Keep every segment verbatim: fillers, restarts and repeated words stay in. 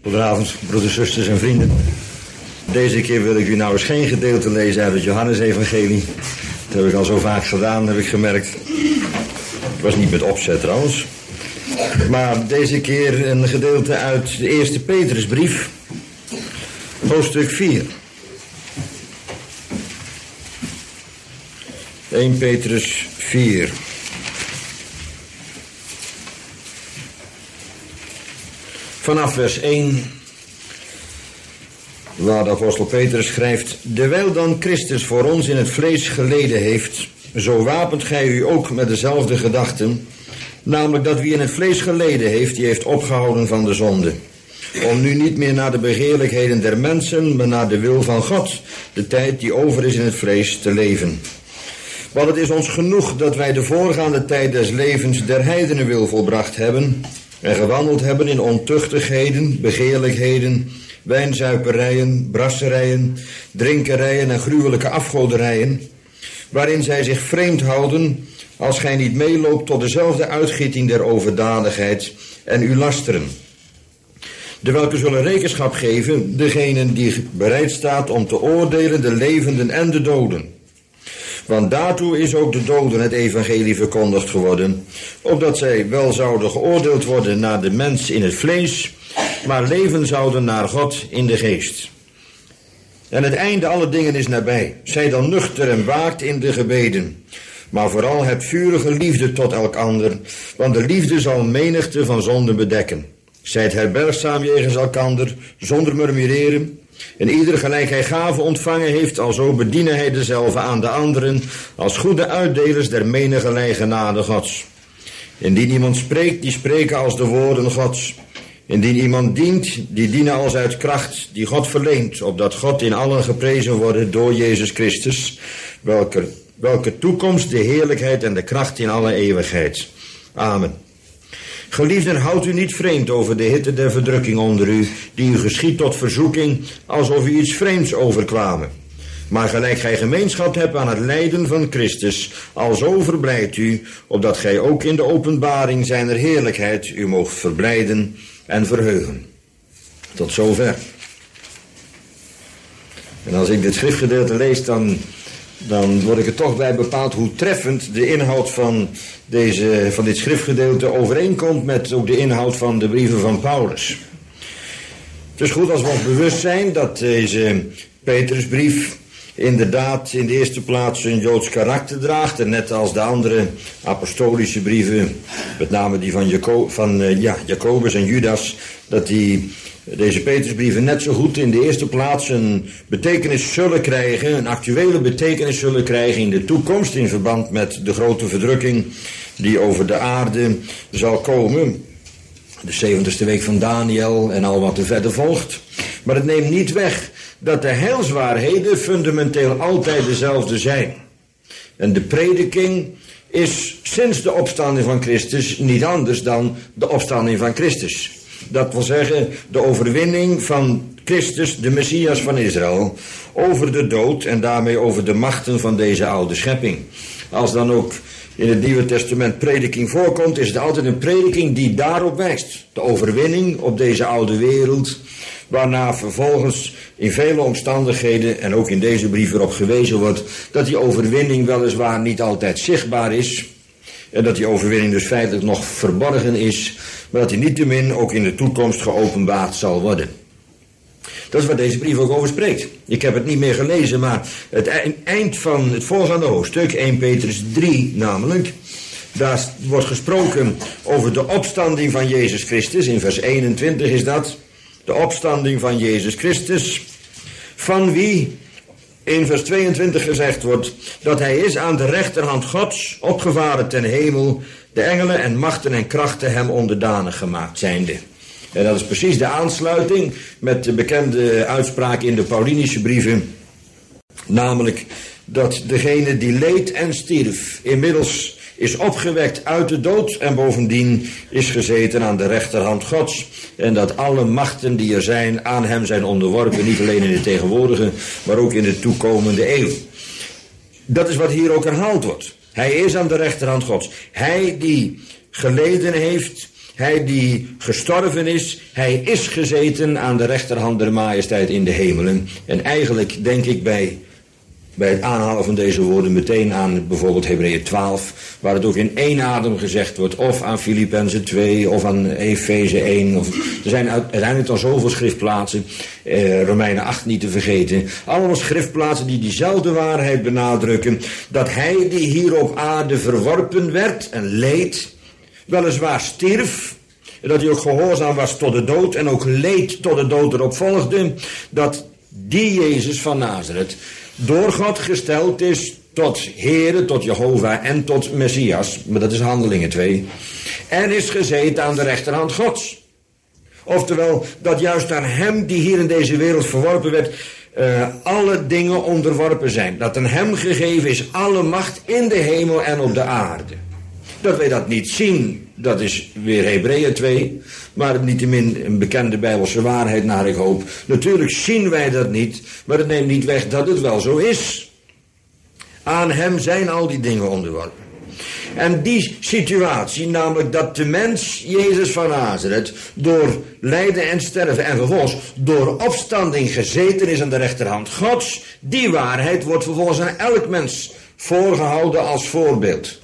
Goedenavond, broeders, zusters en vrienden. Deze keer wil ik u nou eens geen gedeelte lezen uit het Johannesevangelie. Dat heb ik al zo vaak gedaan, heb ik gemerkt. Het was niet met opzet trouwens. Maar deze keer een gedeelte uit de eerste Petrusbrief, hoofdstuk vier. eerste Petrus vier. Vanaf vers één, waar de apostel Petrus schrijft: Dewijl dan Christus voor ons in het vlees geleden heeft, zo wapent gij u ook met dezelfde gedachten, namelijk dat wie in het vlees geleden heeft, die heeft opgehouden van de zonde, om nu niet meer naar de begeerlijkheden der mensen, maar naar de wil van God, de tijd die over is in het vlees, te leven. Want het is ons genoeg dat wij de voorgaande tijd des levens der heidenen wil volbracht hebben, en gewandeld hebben in ontuchtigheden, begeerlijkheden, wijnzuiperijen, brasserijen, drinkerijen en gruwelijke afgoderijen, waarin zij zich vreemd houden, als gij niet meeloopt tot dezelfde uitgieting der overdadigheid en u lasteren. De welke zullen rekenschap geven, degenen die bereid staat om te oordelen de levenden en de doden. Want daartoe is ook de doden het evangelie verkondigd geworden, opdat zij wel zouden geoordeeld worden naar de mens in het vlees, maar leven zouden naar God in de geest. En het einde alle dingen is nabij. Zij dan nuchter en waakt in de gebeden. Maar vooral hebt vurige liefde tot elk ander, want de liefde zal een menigte van zonden bedekken. Zijt herbergzaam jegens elkander, zonder murmureren. En ieder gelijk hij gave ontvangen heeft, alzo bedienen hij dezelve aan de anderen, als goede uitdelers der menigerlei genade Gods. Indien iemand spreekt, die spreken als de woorden Gods. Indien iemand dient, die dienen als uit kracht, die God verleent, opdat God in allen geprezen wordt door Jezus Christus, welke, welke toekomst, de heerlijkheid en de kracht in alle eeuwigheid. Amen. Geliefden, houdt u niet vreemd over de hitte der verdrukking onder u, die u geschiet tot verzoeking, alsof u iets vreemds overkwamen. Maar gelijk gij gemeenschap hebt aan het lijden van Christus, alzo verblijdt u, opdat gij ook in de openbaring zijner heerlijkheid u moogt verblijden en verheugen. Tot zover. En als ik dit schriftgedeelte lees, dan, dan word ik er toch bij bepaald hoe treffend de inhoud van, deze, van dit schriftgedeelte overeenkomt met ook de inhoud van de brieven van Paulus. Het is goed als we ons bewust zijn dat deze Petrusbrief inderdaad in de eerste plaats een Joods karakter draagt, en net als de andere apostolische brieven, met name die van, Jaco- van uh, ja, Jacobus en Judas, dat die, deze Petrusbrieven net zo goed in de eerste plaats een betekenis zullen krijgen, een actuele betekenis zullen krijgen in de toekomst, in verband met de grote verdrukking die over de aarde zal komen, de zeventigste week van Daniel en al wat er verder volgt. Maar het neemt niet weg dat de heilswaarheden fundamenteel altijd dezelfde zijn. En de prediking is sinds de opstanding van Christus niet anders dan de opstanding van Christus. Dat wil zeggen, de overwinning van Christus, de Messias van Israël, over de dood en daarmee over de machten van deze oude schepping. Als dan ook in het Nieuwe Testament prediking voorkomt, is het altijd een prediking die daarop wijst. De overwinning op deze oude wereld, waarna vervolgens in vele omstandigheden en ook in deze brief erop gewezen wordt dat die overwinning weliswaar niet altijd zichtbaar is en dat die overwinning dus feitelijk nog verborgen is, maar dat die niettemin ook in de toekomst geopenbaard zal worden. Dat is waar deze brief ook over spreekt. Ik heb het niet meer gelezen, maar het eind van het voorgaande hoofdstuk, eerste Petrus drie namelijk, daar wordt gesproken over de opstanding van Jezus Christus. In vers eenentwintig is dat, de opstanding van Jezus Christus, van wie in vers tweeëntwintig gezegd wordt dat hij is aan de rechterhand Gods, opgevaren ten hemel, de engelen en machten en krachten hem onderdanig gemaakt zijnde. En dat is precies de aansluiting met de bekende uitspraak in de Paulinische brieven, namelijk dat degene die leed en stierf inmiddels is opgewekt uit de dood en bovendien is gezeten aan de rechterhand Gods. En dat alle machten die er zijn aan hem zijn onderworpen, niet alleen in de tegenwoordige, maar ook in de toekomende eeuw. Dat is wat hier ook herhaald wordt. Hij is aan de rechterhand Gods. Hij die geleden heeft Hij die gestorven is, hij is gezeten aan de rechterhand der majesteit in de hemelen. En eigenlijk denk ik bij, bij het aanhalen van deze woorden meteen aan bijvoorbeeld Hebreeën twaalf, waar het ook in één adem gezegd wordt, of aan Filippenzen twee, of aan Efeze één. Of, er zijn uiteindelijk al zoveel schriftplaatsen, eh, Romeinen acht niet te vergeten. Allemaal schriftplaatsen die diezelfde waarheid benadrukken, dat hij die hier op aarde verworpen werd en leed, weliswaar stierf, en dat hij ook gehoorzaam was tot de dood en ook leed tot de dood erop volgde, dat die Jezus van Nazareth door God gesteld is tot Heere, tot Jehovah en tot Messias, maar dat is Handelingen twee, en is gezeten aan de rechterhand Gods. Oftewel, dat juist aan hem die hier in deze wereld verworpen werd, uh, alle dingen onderworpen zijn. Dat aan hem gegeven is alle macht in de hemel en op de aarde. Dat wij dat niet zien, dat is weer Hebreeën twee, maar niettemin een bekende Bijbelse waarheid naar ik hoop. Natuurlijk zien wij dat niet, maar het neemt niet weg dat het wel zo is. Aan hem zijn al die dingen onderworpen. En die situatie, namelijk dat de mens, Jezus van Nazareth, door lijden en sterven en vervolgens door opstanding gezeten is aan de rechterhand Gods, die waarheid wordt vervolgens aan elk mens voorgehouden als voorbeeld.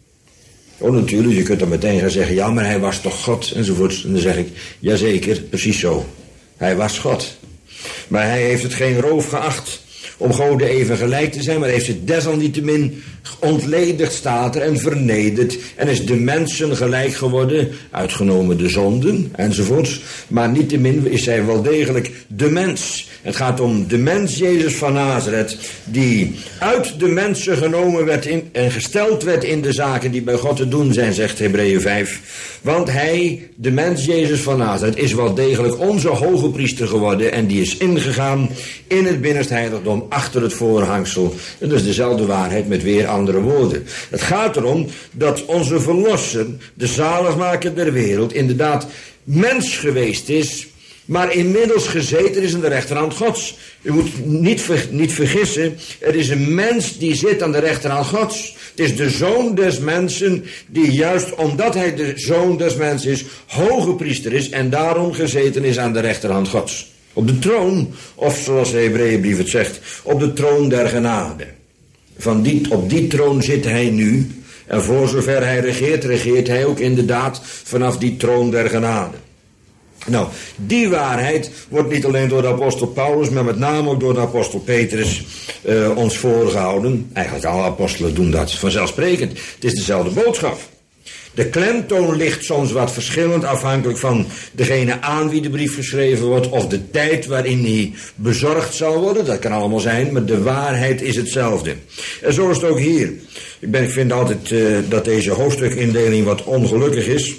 Oh, natuurlijk, je kunt dan meteen gaan zeggen, ja, maar hij was toch God, enzovoort. En dan zeg ik, jazeker, precies zo. Hij was God. Maar hij heeft het geen roof geacht om goden even gelijk te zijn, maar heeft het desalniettemin ontledigd, staat er, en vernederd, en is de mensen gelijk geworden, uitgenomen de zonden, enzovoorts. Maar niettemin is hij wel degelijk de mens. Het gaat om de mens Jezus van Nazareth, die uit de mensen genomen werd in, en gesteld werd in de zaken die bij God te doen zijn, zegt Hebreeën vijf. Want hij, de mens Jezus van Nazareth, is wel degelijk onze hoge priester geworden en die is ingegaan in het binnenste heiligdom achter het voorhangsel. En dat is dezelfde waarheid met weer andere woorden. Het gaat erom dat onze verlosser, de zaligmaker der wereld, inderdaad mens geweest is, maar inmiddels gezeten is aan de rechterhand Gods. U moet niet, ver, niet vergissen, er is een mens die zit aan de rechterhand Gods. Het is de zoon des mensen die juist omdat hij de zoon des mensen is, hoge priester is en daarom gezeten is aan de rechterhand Gods. Op de troon, of zoals de Hebreeënbrief het zegt, op de troon der genade. Van die, op die troon zit hij nu en voor zover hij regeert, regeert hij ook inderdaad vanaf die troon der genade. Nou, die waarheid wordt niet alleen door de apostel Paulus, maar met name ook door de apostel Petrus uh, ons voorgehouden. Eigenlijk alle apostelen doen dat, vanzelfsprekend. Het is dezelfde boodschap. De klemtoon ligt soms wat verschillend afhankelijk van degene aan wie de brief geschreven wordt of de tijd waarin hij bezorgd zal worden. Dat kan allemaal zijn, maar de waarheid is hetzelfde. En zo is het ook hier. Ik, ben, ik vind altijd uh, dat deze hoofdstukindeling wat ongelukkig is.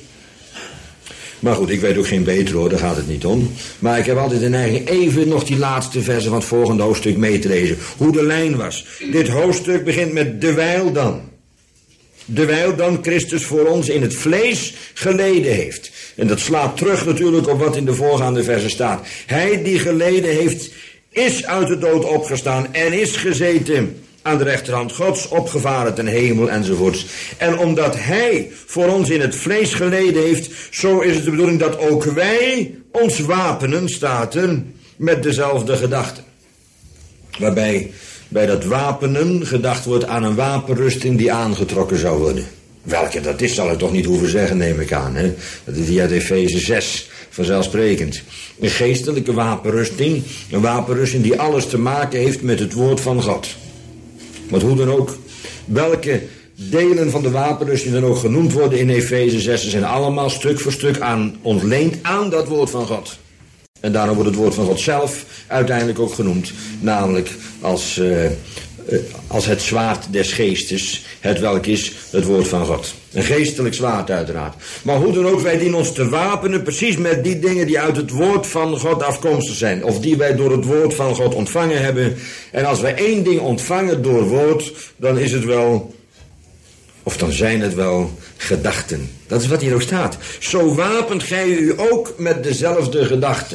Maar goed, ik weet ook geen beter hoor, daar gaat het niet om. Maar ik heb altijd de neiging even nog die laatste versen van het volgende hoofdstuk mee te lezen. Hoe de lijn was. Dit hoofdstuk begint met dewijl dan. Dewijl dan Christus voor ons in het vlees geleden heeft. En dat slaat terug natuurlijk op wat in de voorgaande versen staat. Hij die geleden heeft, is uit de dood opgestaan en is gezeten aan de rechterhand Gods, opgevaren ten hemel enzovoorts. En omdat hij voor ons in het vlees geleden heeft, zo is het de bedoeling dat ook wij ons wapenen, staat er, met dezelfde gedachten. Waarbij bij dat wapenen gedacht wordt aan een wapenrusting die aangetrokken zou worden. Welke dat is, zal ik toch niet hoeven zeggen, neem ik aan. Hè? Dat is via Efeze zes, vanzelfsprekend. Een geestelijke wapenrusting, een wapenrusting die alles te maken heeft met het woord van God. Want hoe dan ook, welke delen van de wapenrusting dan ook genoemd worden in Efeze zes, zijn allemaal stuk voor stuk aan, ontleend aan dat woord van God. En daarom wordt het woord van God zelf uiteindelijk ook genoemd, namelijk als, uh, als het zwaard des geestes, het welk is het woord van God. Een geestelijk zwaard uiteraard. Maar hoe dan ook, wij dienen ons te wapenen precies met die dingen die uit het woord van God afkomstig zijn. Of die wij door het woord van God ontvangen hebben. En als wij één ding ontvangen door woord, dan is het wel, of dan zijn het wel gedachten. Dat is wat hier ook staat. Zo wapent gij u ook met dezelfde gedachten.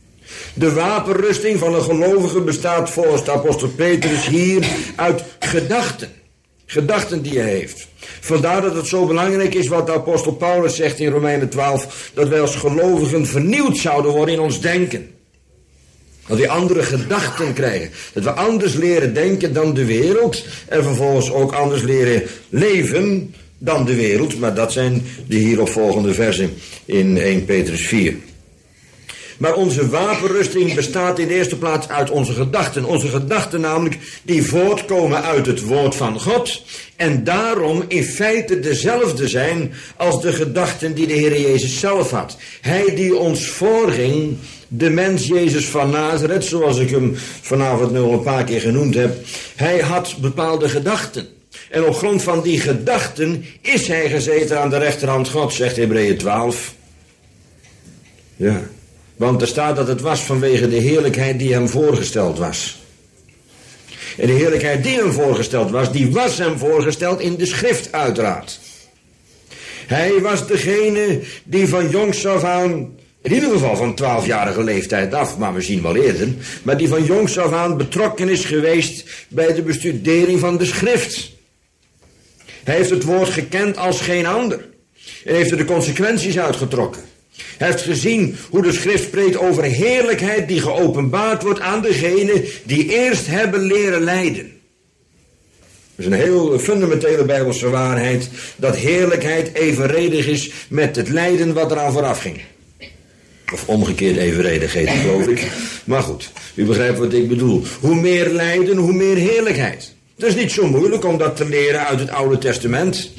De wapenrusting van een gelovige bestaat volgens de apostel Petrus hier uit gedachten. Gedachten die hij heeft. Vandaar dat het zo belangrijk is wat de apostel Paulus zegt in Romeinen twaalf, dat wij als gelovigen vernieuwd zouden worden in ons denken. Dat we andere gedachten krijgen. Dat we anders leren denken dan de wereld. En vervolgens ook anders leren leven dan de wereld. Maar dat zijn de hierop volgende versen in eerste Petrus vier. Maar onze wapenrusting bestaat in de eerste plaats uit onze gedachten. Onze gedachten namelijk die voortkomen uit het woord van God. En daarom in feite dezelfde zijn als de gedachten die de Heer Jezus zelf had. Hij die ons voorging, de mens Jezus van Nazareth, zoals ik hem vanavond nu al een paar keer genoemd heb. Hij had bepaalde gedachten. En op grond van die gedachten is hij gezeten aan de rechterhand God, zegt Hebreeën twaalf. Ja. Want er staat dat het was vanwege de heerlijkheid die hem voorgesteld was. En de heerlijkheid die hem voorgesteld was, die was hem voorgesteld in de schrift uiteraard. Hij was degene die van jongs af aan, in ieder geval van twaalfjarige leeftijd af, maar misschien wel eerder, maar die van jongs af aan betrokken is geweest bij de bestudering van de schrift. Hij heeft het woord gekend als geen ander. En heeft er de consequenties uitgetrokken. Hij heeft gezien hoe de schrift spreekt over heerlijkheid die geopenbaard wordt aan degenen die eerst hebben leren lijden. Dat is een heel fundamentele Bijbelse waarheid, dat heerlijkheid evenredig is met het lijden wat eraan vooraf ging. Of omgekeerd evenredig heet het, geloof ik. Maar goed, u begrijpt wat ik bedoel. Hoe meer lijden, hoe meer heerlijkheid. Het is niet zo moeilijk om dat te leren uit het Oude Testament.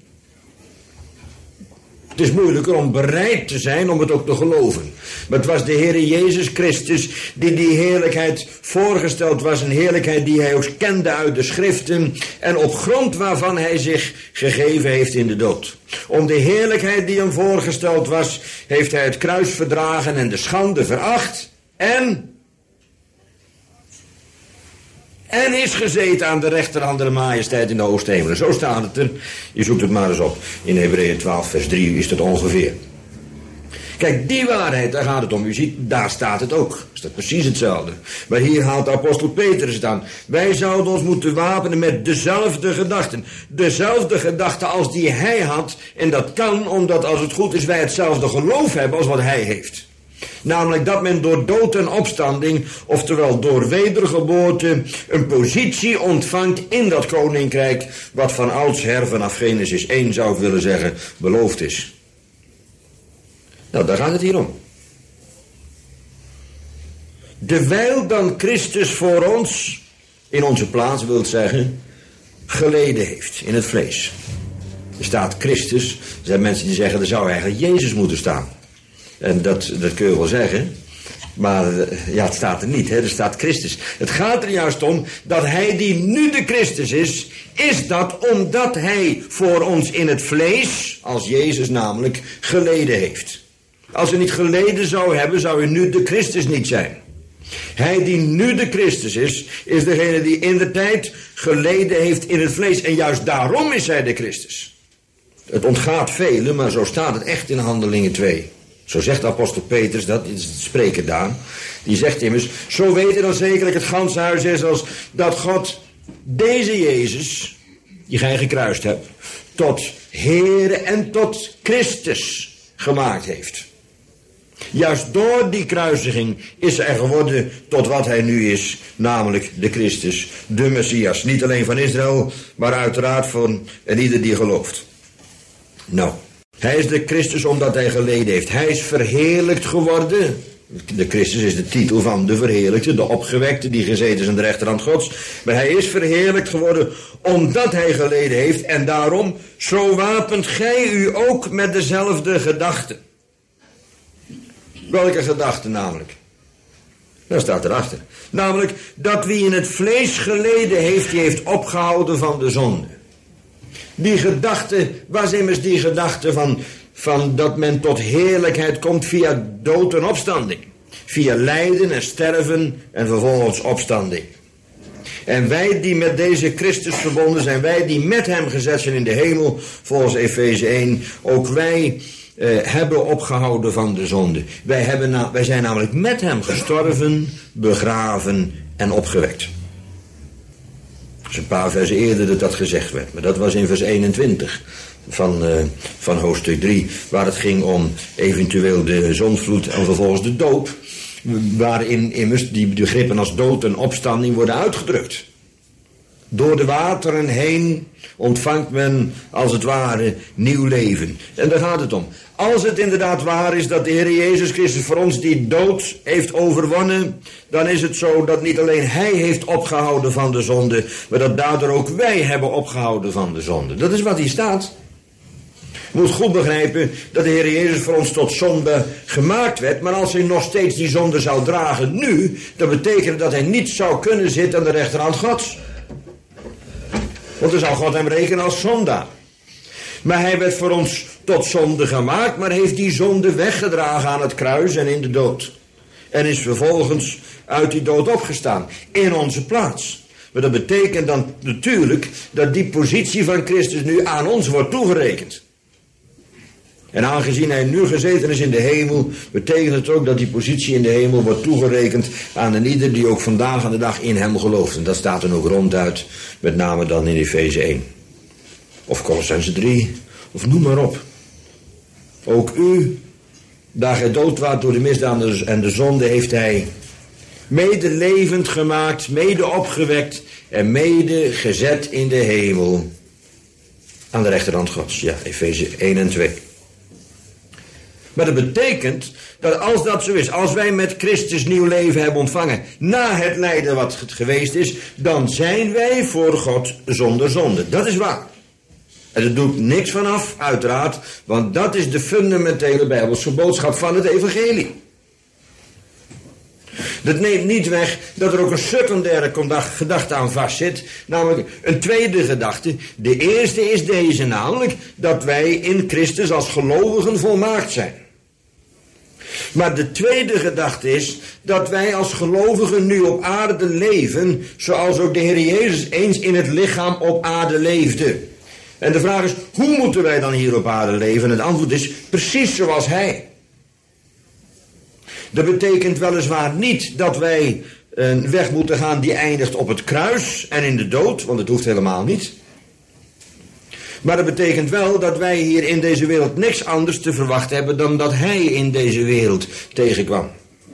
Het is moeilijker om bereid te zijn om het ook te geloven. Maar het was de Heer Jezus Christus die die heerlijkheid voorgesteld was. Een heerlijkheid die hij ook kende uit de schriften. En op grond waarvan hij zich gegeven heeft in de dood. Om de heerlijkheid die hem voorgesteld was, heeft hij het kruis verdragen en de schande veracht. En... En is gezeten aan de rechterhand der majesteit in de hoogste. Zo staat het er. Je zoekt het maar eens op. In Hebreeën twaalf vers drie is het ongeveer. Kijk, die waarheid, daar gaat het om. U ziet, daar staat het ook. Is dat precies hetzelfde. Maar hier haalt de apostel Petrus het aan. Wij zouden ons moeten wapenen met dezelfde gedachten. Dezelfde gedachten als die hij had. En dat kan omdat als het goed is wij hetzelfde geloof hebben als wat hij heeft. Namelijk dat men door dood en opstanding, oftewel door wedergeboorte, een positie ontvangt in dat koninkrijk, wat van oudsher vanaf Genesis één zou ik willen zeggen, beloofd is. Nou, daar gaat het hier om. Dewijl dan Christus voor ons, in onze plaats wil het zeggen, geleden heeft in het vlees. Er staat Christus, er zijn mensen die zeggen, er zou eigenlijk Jezus moeten staan. En dat, dat kun je wel zeggen. Maar ja, het staat er niet. Hè? Er staat Christus. Het gaat er juist om dat hij die nu de Christus is, is dat omdat hij voor ons in het vlees, als Jezus namelijk, geleden heeft. Als hij niet geleden zou hebben, zou hij nu de Christus niet zijn. Hij die nu de Christus is, is degene die in de tijd geleden heeft in het vlees. En juist daarom is hij de Christus. Het ontgaat velen, maar zo staat het echt in Handelingen twee. Zo zegt de apostel Petrus, dat is het spreker daar. Die zegt immers, zo weten dan zekerlijk het ganse huis is als dat God deze Jezus, die gij gekruist hebt, tot Heere en tot Christus gemaakt heeft. Juist door die kruisiging is hij geworden tot wat hij nu is, namelijk de Christus, de Messias. Niet alleen van Israël, maar uiteraard van en ieder die gelooft. Nou. Hij is de Christus omdat hij geleden heeft. Hij is verheerlijkt geworden. De Christus is de titel van de verheerlijkte, de opgewekte die gezeten is aan de rechterhand Gods. Maar hij is verheerlijkt geworden omdat hij geleden heeft. En daarom, zo wapent gij u ook met dezelfde gedachten. Welke gedachten namelijk? Dat staat erachter. Namelijk dat wie in het vlees geleden heeft, die heeft opgehouden van de zonde. Die gedachte was immers die gedachte van, van dat men tot heerlijkheid komt via dood en opstanding. Via lijden en sterven en vervolgens opstanding. En wij die met deze Christus verbonden zijn, wij die met hem gezet zijn in de hemel, volgens Efeze één, ook wij eh, hebben opgehouden van de zonde. Wij, hebben na, wij zijn namelijk met hem gestorven, begraven en opgewekt. is een paar versen eerder dat dat gezegd werd. Maar dat was in vers eenentwintig van, uh, van hoofdstuk drie. Waar het ging om eventueel de zondvloed en vervolgens de doop. Waarin immers die begrippen als dood en opstanding worden uitgedrukt. Door de wateren heen ontvangt men als het ware nieuw leven. En daar gaat het om. Als het inderdaad waar is dat de Heer Jezus Christus voor ons die dood heeft overwonnen, dan is het zo dat niet alleen Hij heeft opgehouden van de zonde, maar dat daardoor ook wij hebben opgehouden van de zonde. Dat is wat hier staat. Je moet goed begrijpen dat de Heer Jezus voor ons tot zonde gemaakt werd, maar als Hij nog steeds die zonde zou dragen nu, dan betekent dat Hij niet zou kunnen zitten aan de rechterhand Gods. Want dan zou God hem rekenen als zondaar. Maar hij werd voor ons tot zonde gemaakt, maar heeft die zonde weggedragen aan het kruis en in de dood. En is vervolgens uit die dood opgestaan, in onze plaats. Maar dat betekent dan natuurlijk dat die positie van Christus nu aan ons wordt toegerekend. En aangezien hij nu gezeten is in de hemel, betekent het ook dat die positie in de hemel wordt toegerekend aan een ieder die ook vandaag aan de dag in hem gelooft. En dat staat dan ook ronduit, met name dan in Efeze één. Of Kolossenzen drie, of noem maar op. Ook u, daar gij dood waart door de misdaden en de zonde, heeft hij mede levend gemaakt, mede opgewekt en mede gezet in de hemel. Aan de rechterhand Gods, ja, Efeze één en twee. Maar dat betekent dat als dat zo is, als wij met Christus nieuw leven hebben ontvangen, na het lijden wat het geweest is, dan zijn wij voor God zonder zonde. Dat is waar. En er doet niks vanaf, uiteraard, want dat is de fundamentele Bijbelse boodschap van het evangelie. Dat neemt niet weg dat er ook een secundaire gedachte aan vastzit, namelijk een tweede gedachte. De eerste is deze, namelijk dat wij in Christus als gelovigen volmaakt zijn. Maar de tweede gedachte is dat wij als gelovigen nu op aarde leven, zoals ook de Heer Jezus eens in het lichaam op aarde leefde. En de vraag is, hoe moeten wij dan hier op aarde leven? En het antwoord is, precies zoals Hij. Dat betekent weliswaar niet dat wij een weg moeten gaan die eindigt op het kruis en in de dood, want het hoeft helemaal niet. Maar dat betekent wel dat wij hier in deze wereld niks anders te verwachten hebben dan dat Hij in deze wereld tegenkwam.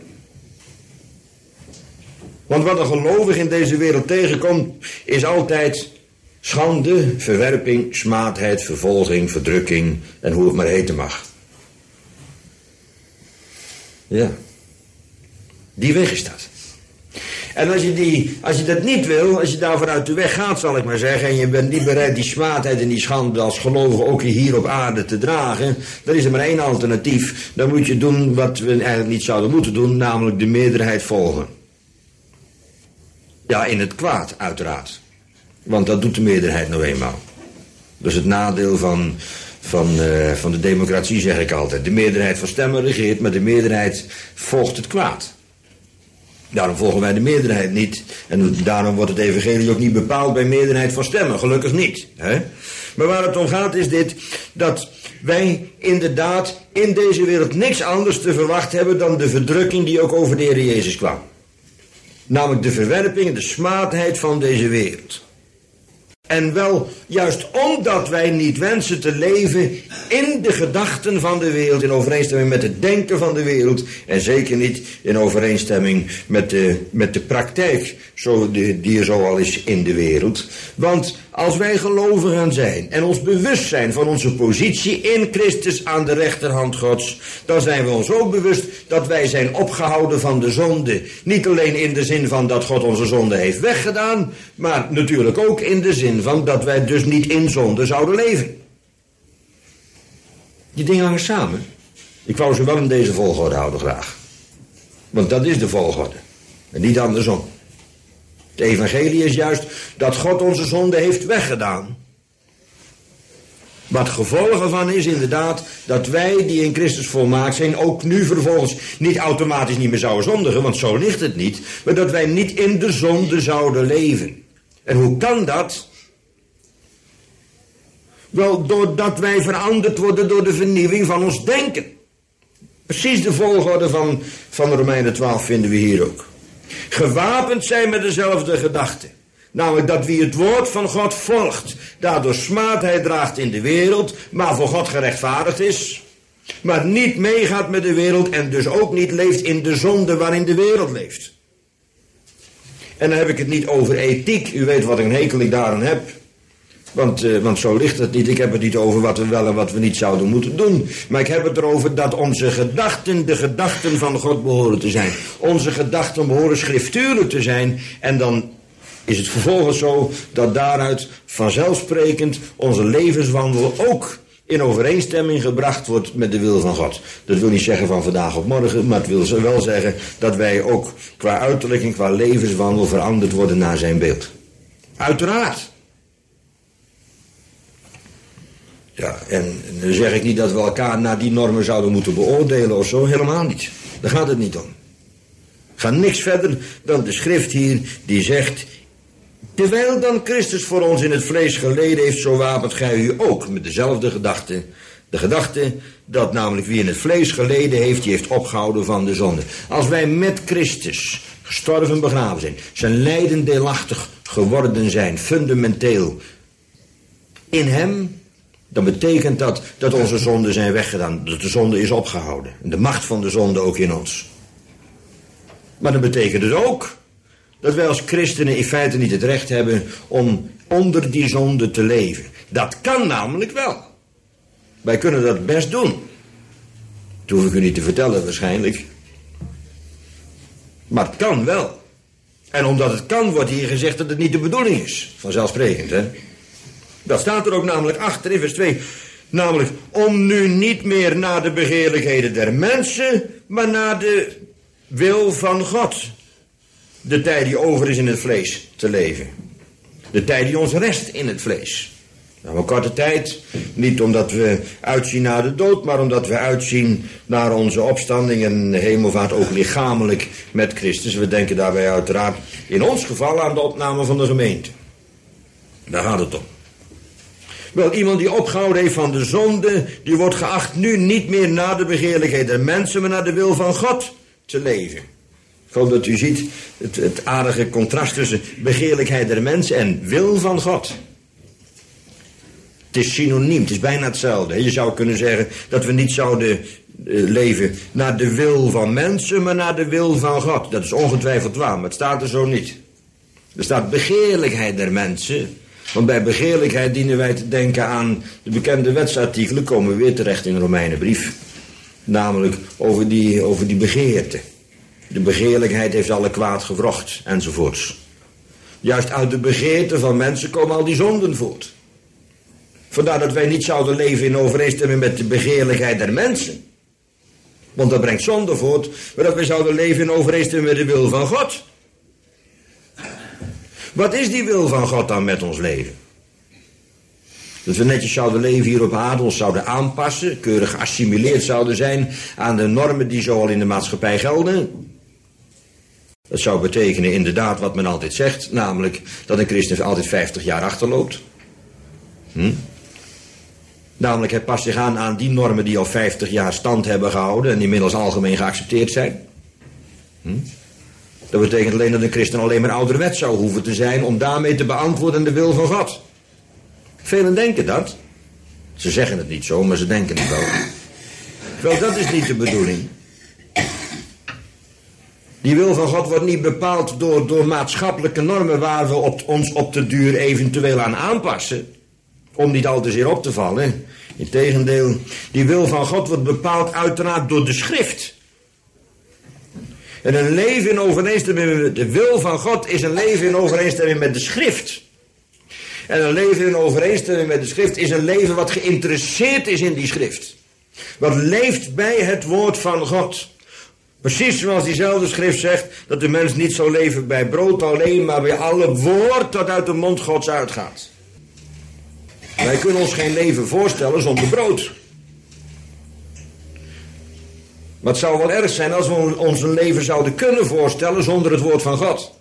Want wat een gelovige in deze wereld tegenkomt, is altijd schande, verwerping, smaadheid, vervolging, verdrukking en hoe het maar heten mag. Ja, die weg is dat. En als je, die, als je dat niet wil, als je daarvoor uit de weg gaat, zal ik maar zeggen, en je bent niet bereid die smaadheid en die schande als gelovige ook hier op aarde te dragen, dan is er maar één alternatief. Dan moet je doen wat we eigenlijk niet zouden moeten doen, namelijk de meerderheid volgen. Ja, in het kwaad, uiteraard. Want dat doet de meerderheid nou eenmaal. Dat is het nadeel van, van, uh, van de democratie, zeg ik altijd. De meerderheid van stemmen regeert, maar de meerderheid volgt het kwaad. Daarom volgen wij de meerderheid niet. En daarom wordt het evangelie ook niet bepaald bij meerderheid van stemmen. Gelukkig niet. Hè? Maar waar het om gaat is dit, dat wij inderdaad in deze wereld niks anders te verwachten hebben dan de verdrukking die ook over de Heer Jezus kwam. Namelijk de verwerping en de smaadheid van deze wereld. En wel juist omdat wij niet wensen te leven in de gedachten van de wereld, in overeenstemming met het denken van de wereld, en zeker niet in overeenstemming met de, met de praktijk zo, die, die er zo al is in de wereld. Want als wij gelovigen zijn en ons bewust zijn van onze positie in Christus aan de rechterhand Gods, dan zijn we ons ook bewust dat wij zijn opgehouden van de zonde. Niet alleen in de zin van dat God onze zonde heeft weggedaan, maar natuurlijk ook in de zin van dat wij dus niet in zonde zouden leven. Die dingen hangen samen. Ik wou ze wel in deze volgorde houden graag. Want dat is de volgorde. En niet andersom. Het evangelie is juist dat God onze zonde heeft weggedaan. Wat gevolg ervan is inderdaad dat wij die in Christus volmaakt zijn ook nu vervolgens niet automatisch niet meer zouden zondigen, want zo ligt het niet. Maar dat wij niet in de zonde zouden leven. En hoe kan dat? Wel, doordat wij veranderd worden door de vernieuwing van ons denken. Precies de volgorde van, van Romeinen twaalf vinden we hier ook. Gewapend zijn met dezelfde gedachten. Namelijk dat wie het woord van God volgt, daardoor smaadheid draagt in de wereld, maar voor God gerechtvaardigd is, maar niet meegaat met de wereld en dus ook niet leeft in de zonde waarin de wereld leeft. En dan heb ik het niet over ethiek, u weet wat een hekel ik daaraan heb. Want, uh, want zo ligt het niet. Ik heb het niet over wat we wel en wat we niet zouden moeten doen. Maar ik heb het erover dat onze gedachten de gedachten van God behoren te zijn. Onze gedachten behoren schriftuurlijk te zijn. En dan is het vervolgens zo dat daaruit vanzelfsprekend onze levenswandel ook in overeenstemming gebracht wordt met de wil van God. Dat wil niet zeggen van vandaag op morgen, maar het wil wel zeggen dat wij ook qua uiterlijk en qua levenswandel veranderd worden naar zijn beeld. Uiteraard. Ja, en dan zeg ik niet dat we elkaar naar die normen zouden moeten beoordelen of zo, helemaal niet. Daar gaat het niet om. Ga niks verder dan de schrift hier die zegt, terwijl dan Christus voor ons in het vlees geleden heeft, zo wapent gij u ook met dezelfde gedachte. De gedachte dat namelijk wie in het vlees geleden heeft, die heeft opgehouden van de zonde. Als wij met Christus gestorven begraven zijn, zijn lijden deelachtig geworden zijn, fundamenteel in hem, dan betekent dat dat onze zonden zijn weggedaan, dat de zonde is opgehouden. En de macht van de zonde ook in ons. Maar dat betekent het ook dat wij als christenen in feite niet het recht hebben om onder die zonde te leven. Dat kan namelijk wel. Wij kunnen dat best doen. Dat hoef ik u niet te vertellen waarschijnlijk. Maar het kan wel. En omdat het kan, wordt hier gezegd dat het niet de bedoeling is. Vanzelfsprekend, hè. Dat staat er ook namelijk achter in vers twee. Namelijk, om nu niet meer naar de begeerlijkheden der mensen, maar naar de wil van God. De tijd die over is in het vlees te leven. De tijd die ons rest in het vlees. Nou, een korte tijd. Niet omdat we uitzien naar de dood, maar omdat we uitzien naar onze opstanding en hemelvaart ook lichamelijk met Christus. We denken daarbij uiteraard in ons geval aan de opname van de gemeente. Daar gaat het om. Wel, iemand die opgehouden heeft van de zonde, die wordt geacht nu niet meer naar de begeerlijkheid der mensen, maar naar de wil van God te leven. Ik hoop dat u ziet het, het aardige contrast tussen begeerlijkheid der mensen en wil van God. Het is synoniem, het is bijna hetzelfde. Je zou kunnen zeggen dat we niet zouden leven naar de wil van mensen, maar naar de wil van God. Dat is ongetwijfeld waar, maar het staat er zo niet. Er staat begeerlijkheid der mensen. Want bij begeerlijkheid dienen wij te denken aan de bekende wetsartikelen, komen we weer terecht in de Romeinenbrief. Namelijk over die, over die begeerte. De begeerlijkheid heeft alle kwaad gewrocht, enzovoorts. Juist uit de begeerte van mensen komen al die zonden voort. Vandaar dat wij niet zouden leven in overeenstemming met de begeerlijkheid der mensen. Want dat brengt zonde voort, maar dat wij zouden leven in overeenstemming met de wil van God. Wat is die wil van God dan met ons leven? Dat we netjes zouden leven hier op aarde, ons zouden aanpassen, keurig geassimileerd zouden zijn aan de normen die zo al in de maatschappij gelden. Dat zou betekenen inderdaad wat men altijd zegt, namelijk dat een christen altijd vijftig jaar achterloopt. Hm? Namelijk hij past zich aan aan die normen die al vijftig jaar stand hebben gehouden en inmiddels algemeen geaccepteerd zijn. Hm? Dat betekent alleen dat een christen alleen maar ouderwets zou hoeven te zijn om daarmee te beantwoorden de wil van God. Velen denken dat. Ze zeggen het niet zo, maar ze denken het wel. Wel, dat is niet de bedoeling. Die wil van God wordt niet bepaald door, door maatschappelijke normen waar we op, ons op de duur eventueel aan aanpassen. Om niet al te zeer op te vallen. Integendeel, die wil van God wordt bepaald uiteraard door de schrift. En een leven in overeenstemming met de wil van God is een leven in overeenstemming met de schrift. En een leven in overeenstemming met de schrift is een leven wat geïnteresseerd is in die schrift. Wat leeft bij het woord van God. Precies zoals diezelfde schrift zegt dat de mens niet zal leven bij brood alleen, maar bij alle woord dat uit de mond Gods uitgaat. Wij kunnen ons geen leven voorstellen zonder brood. Maar het zou wel erg zijn als we ons een leven zouden kunnen voorstellen zonder het woord van God.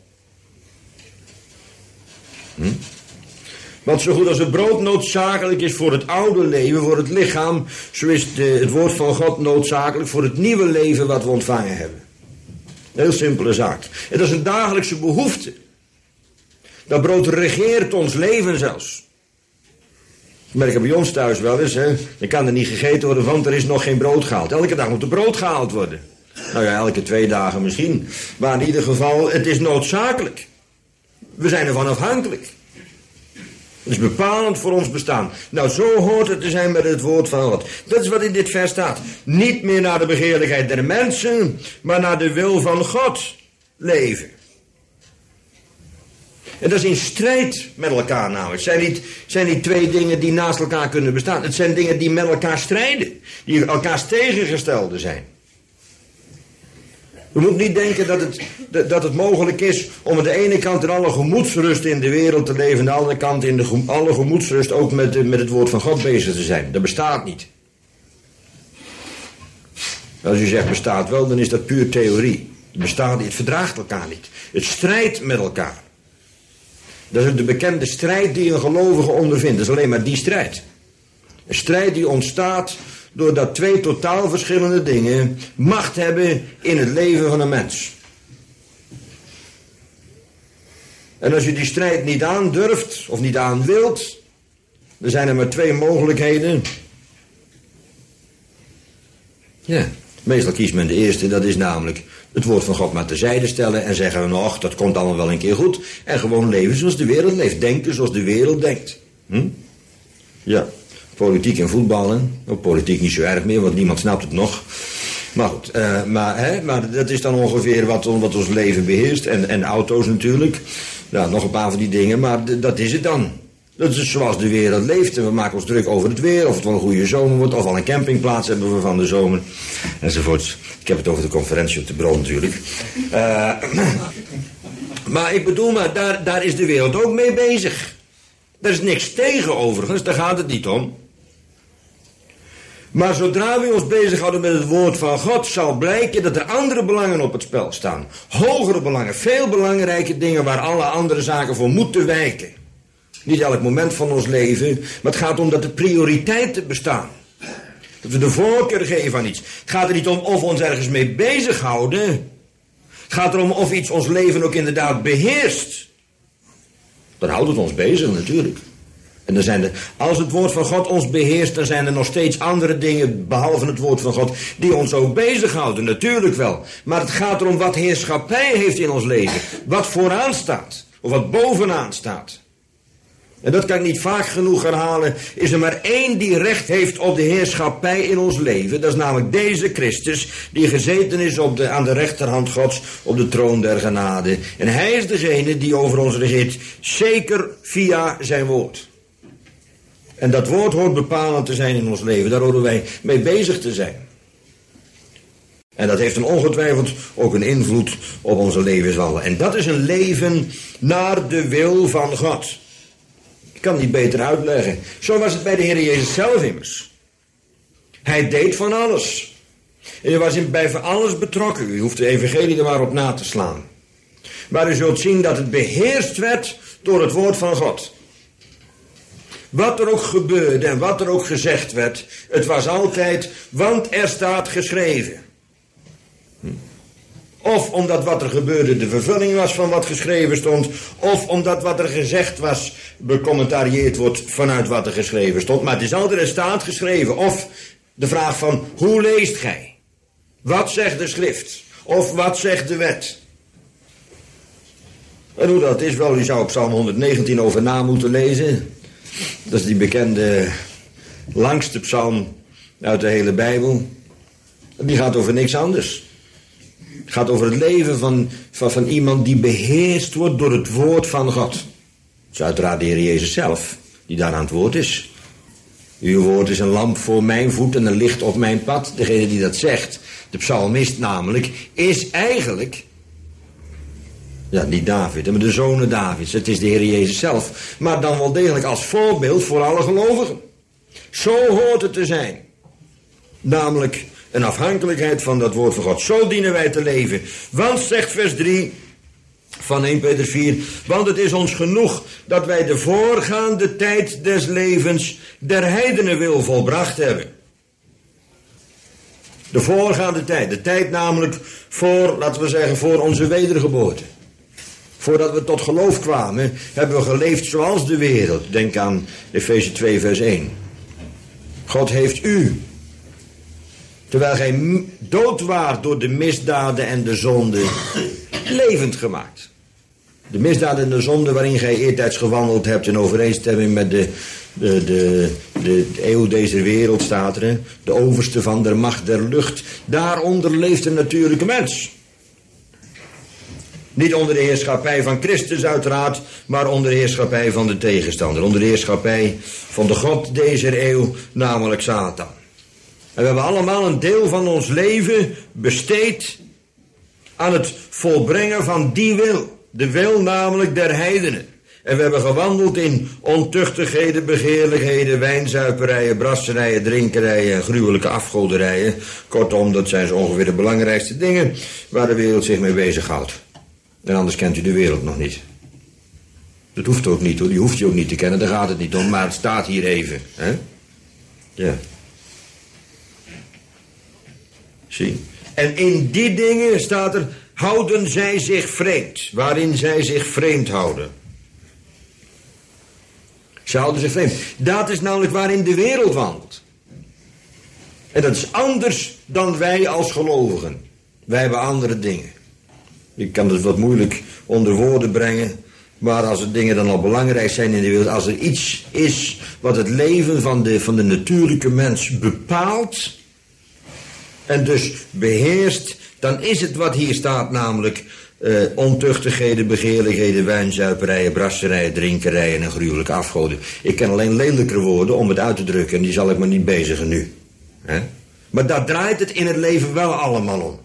Hm? Want zo goed als het brood noodzakelijk is voor het oude leven, voor het lichaam, zo is de, het woord van God noodzakelijk voor het nieuwe leven wat we ontvangen hebben. Heel simpele zaak. En dat is een dagelijkse behoefte. Dat brood regeert ons leven zelfs. Dat merken bij ons thuis wel eens. Hè? Dan kan er niet gegeten worden, want er is nog geen brood gehaald. Elke dag moet er brood gehaald worden. Nou ja, elke twee dagen misschien. Maar in ieder geval, het is noodzakelijk. We zijn ervan afhankelijk. Het is bepalend voor ons bestaan. Nou, zo hoort het te zijn met het woord van God. Dat is wat in dit vers staat. Niet meer naar de begeerlijkheid der mensen, maar naar de wil van God leven. En dat is in strijd met elkaar namelijk. Het zijn niet, zijn niet twee dingen die naast elkaar kunnen bestaan. Het zijn dingen die met elkaar strijden. Die elkaars tegengestelde zijn. We moeten niet denken dat het, dat het mogelijk is om aan de ene kant in alle gemoedsrust in de wereld te leven. Aan de andere kant in de, alle gemoedsrust ook met, met het woord van God bezig te zijn. Dat bestaat niet. Als u zegt bestaat wel, dan is dat puur theorie. Het bestaat niet, het verdraagt elkaar niet. Het strijdt met elkaar. Dat is de bekende strijd die een gelovige ondervindt. Dat is alleen maar die strijd. Een strijd die ontstaat doordat twee totaal verschillende dingen macht hebben in het leven van een mens. En als je die strijd niet aandurft of niet aan wilt, dan zijn er maar twee mogelijkheden. Ja, meestal kiest men de eerste, dat is namelijk het woord van God maar terzijde stellen en zeggen we nog, dat komt allemaal wel een keer goed. En gewoon leven zoals de wereld leeft, denken zoals de wereld denkt. Hm? Ja. Politiek en voetballen. Ook politiek niet zo erg meer, want niemand snapt het nog. Maar goed, uh, maar, hè, maar dat is dan ongeveer wat, wat ons leven beheerst. En, en auto's natuurlijk. Nou, nog een paar van die dingen, maar d- dat is het dan. Dat is zoals de wereld leeft. En we maken ons druk over het weer, of het wel een goede zomer wordt, of al een campingplaats hebben we van de zomer. Enzovoort. Ik heb het over de conferentie op de Bron natuurlijk. Uh, maar ik bedoel maar, daar, daar is de wereld ook mee bezig. Daar is niks tegen overigens, daar gaat het niet om. Maar zodra we ons bezighouden met het woord van God, zal blijken dat er andere belangen op het spel staan. Hogere belangen, veel belangrijke dingen waar alle andere zaken voor moeten wijken. Niet elk moment van ons leven, maar het gaat om dat er prioriteiten bestaan. Dat we de voorkeur geven aan iets. Het gaat er niet om of we ons ergens mee bezighouden. Het gaat erom of iets ons leven ook inderdaad beheerst. Dan houdt het ons bezig natuurlijk. En dan zijn er, als het woord van God ons beheerst, dan zijn er nog steeds andere dingen, behalve het woord van God, die ons ook bezighouden, natuurlijk wel. Maar het gaat erom wat heerschappij heeft in ons leven. Wat vooraan staat, of wat bovenaan staat. En dat kan ik niet vaak genoeg herhalen. Is er maar één die recht heeft op de heerschappij in ons leven. Dat is namelijk deze Christus, die gezeten is op de, aan de rechterhand Gods, op de troon der genade. En hij is degene die over ons regeert, zeker via zijn woord. En dat woord hoort bepalend te zijn in ons leven. Daar horen wij mee bezig te zijn. En dat heeft een ongetwijfeld ook een invloed op onze levenswandel. En dat is een leven naar de wil van God. Ik kan het niet beter uitleggen. Zo was het bij de Heer Jezus zelf immers. Hij deed van alles. En hij was in, bij van alles betrokken. U hoeft de evangelie er maar op na te slaan. Maar u zult zien dat het beheerst werd door het woord van God. Wat er ook gebeurde en wat er ook gezegd werd, het was altijd, want er staat geschreven. Of omdat wat er gebeurde de vervulling was van wat geschreven stond, of omdat wat er gezegd was becommentarieerd wordt vanuit wat er geschreven stond. Maar het is altijd er staat geschreven. Of de vraag van, hoe leest gij? Wat zegt de schrift? Of wat zegt de wet? En hoe dat is, wel, u zou op Psalm honderdnegentien over na moeten lezen. Dat is die bekende langste psalm uit de hele Bijbel. Die gaat over niks anders. Het gaat over het leven van, van, van iemand die beheerst wordt door het woord van God. Het is uiteraard de Heer Jezus zelf die daar aan het woord is. Uw woord is een lamp voor mijn voet en een licht op mijn pad. Degene die dat zegt, de psalmist namelijk, is eigenlijk, ja, niet David, maar de zonen Davids. Het is de Heer Jezus zelf. Maar dan wel degelijk als voorbeeld voor alle gelovigen. Zo hoort het te zijn. Namelijk een afhankelijkheid van dat woord van God. Zo dienen wij te leven. Want, zegt vers drie van eerste Petrus vier... want het is ons genoeg dat wij de voorgaande tijd des levens der heidenen wil volbracht hebben. De voorgaande tijd. De tijd namelijk voor, laten we zeggen, voor onze wedergeboorte. Voordat we tot geloof kwamen, hebben we geleefd zoals de wereld. Denk aan Efeze twee vers één. God heeft u, terwijl gij dood waart door de misdaden en de zonden, levend gemaakt. De misdaden en de zonden waarin gij eertijds gewandeld hebt in overeenstemming met de, de, de, de, de eeuw deze wereld, staat er. De overste van der macht der lucht. Daaronder leeft een natuurlijke mens. Niet onder de heerschappij van Christus uiteraard, maar onder de heerschappij van de tegenstander. Onder de heerschappij van de god deze eeuw, namelijk Satan. En we hebben allemaal een deel van ons leven besteed aan het volbrengen van die wil. De wil namelijk der heidenen. En we hebben gewandeld in ontuchtigheden, begeerlijkheden, wijnzuiperijen, brasserijen, drinkerijen en gruwelijke afgoderijen. Kortom, dat zijn zo ongeveer de belangrijkste dingen waar de wereld zich mee bezighoudt. En anders kent u de wereld nog niet. Dat hoeft ook niet hoor, die hoeft je ook niet te kennen, daar gaat het niet om, maar het staat hier even. Hè? Ja. Zie. En in die dingen staat er, houden zij zich vreemd. Waarin zij zich vreemd houden. Ze houden zich vreemd. Dat is namelijk waarin de wereld wandelt. En dat is anders dan wij als gelovigen. Wij hebben andere dingen. Ik kan het wat moeilijk onder woorden brengen. Maar als er dingen dan al belangrijk zijn in de wereld. Als er iets is wat het leven van de, van de natuurlijke mens bepaalt. En dus beheerst. Dan is het wat hier staat, namelijk uh, ontuchtigheden, begeerlijkheden, wijnzuiperijen, brasserijen, drinkerijen en gruwelijke afgoden. Ik ken alleen lelijkere woorden om het uit te drukken en die zal ik maar niet bezigen nu. He? Maar daar draait het in het leven wel allemaal om.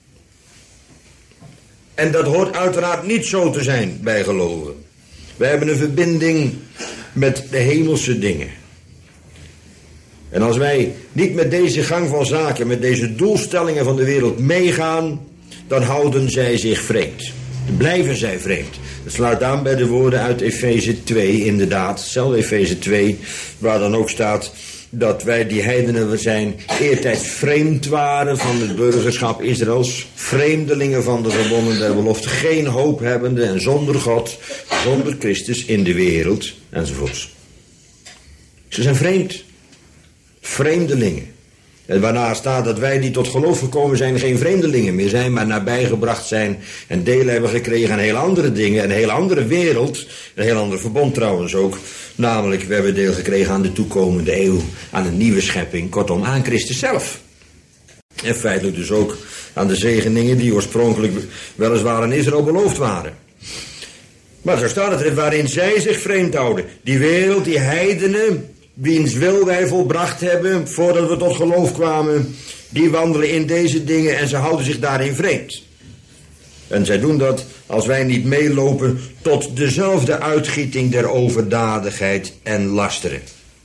En dat hoort uiteraard niet zo te zijn bij gelovigen. Wij hebben een verbinding met de hemelse dingen. En als wij niet met deze gang van zaken, met deze doelstellingen van de wereld meegaan, dan houden zij zich vreemd. Dan blijven zij vreemd. Dat sluit aan bij de woorden uit Efeze twee, inderdaad. Hetzelfde Efeze twee, waar dan ook staat dat wij die heidenen zijn, eertijds vreemd waren van het burgerschap Israëls. Vreemdelingen van de verbonden der belofte. Geen hoop hebbende en zonder God, zonder Christus in de wereld, enzovoorts. Ze zijn vreemd. Vreemdelingen. En waarna staat dat wij die tot geloof gekomen zijn geen vreemdelingen meer zijn, maar nabijgebracht zijn en deel hebben gekregen aan heel andere dingen, een heel andere wereld, een heel ander verbond trouwens ook. Namelijk, we hebben deel gekregen aan de toekomende eeuw, aan een nieuwe schepping, kortom aan Christus zelf. En feitelijk dus ook aan de zegeningen die oorspronkelijk weliswaar aan Israël beloofd waren. Maar zo staat het er, waarin zij zich vreemd houden. Die wereld, die heidenen, wiens wil wij volbracht hebben voordat we tot geloof kwamen, die wandelen in deze dingen en ze houden zich daarin vreemd. En zij doen dat als wij niet meelopen tot dezelfde uitgieting der overdadigheid en lasteren.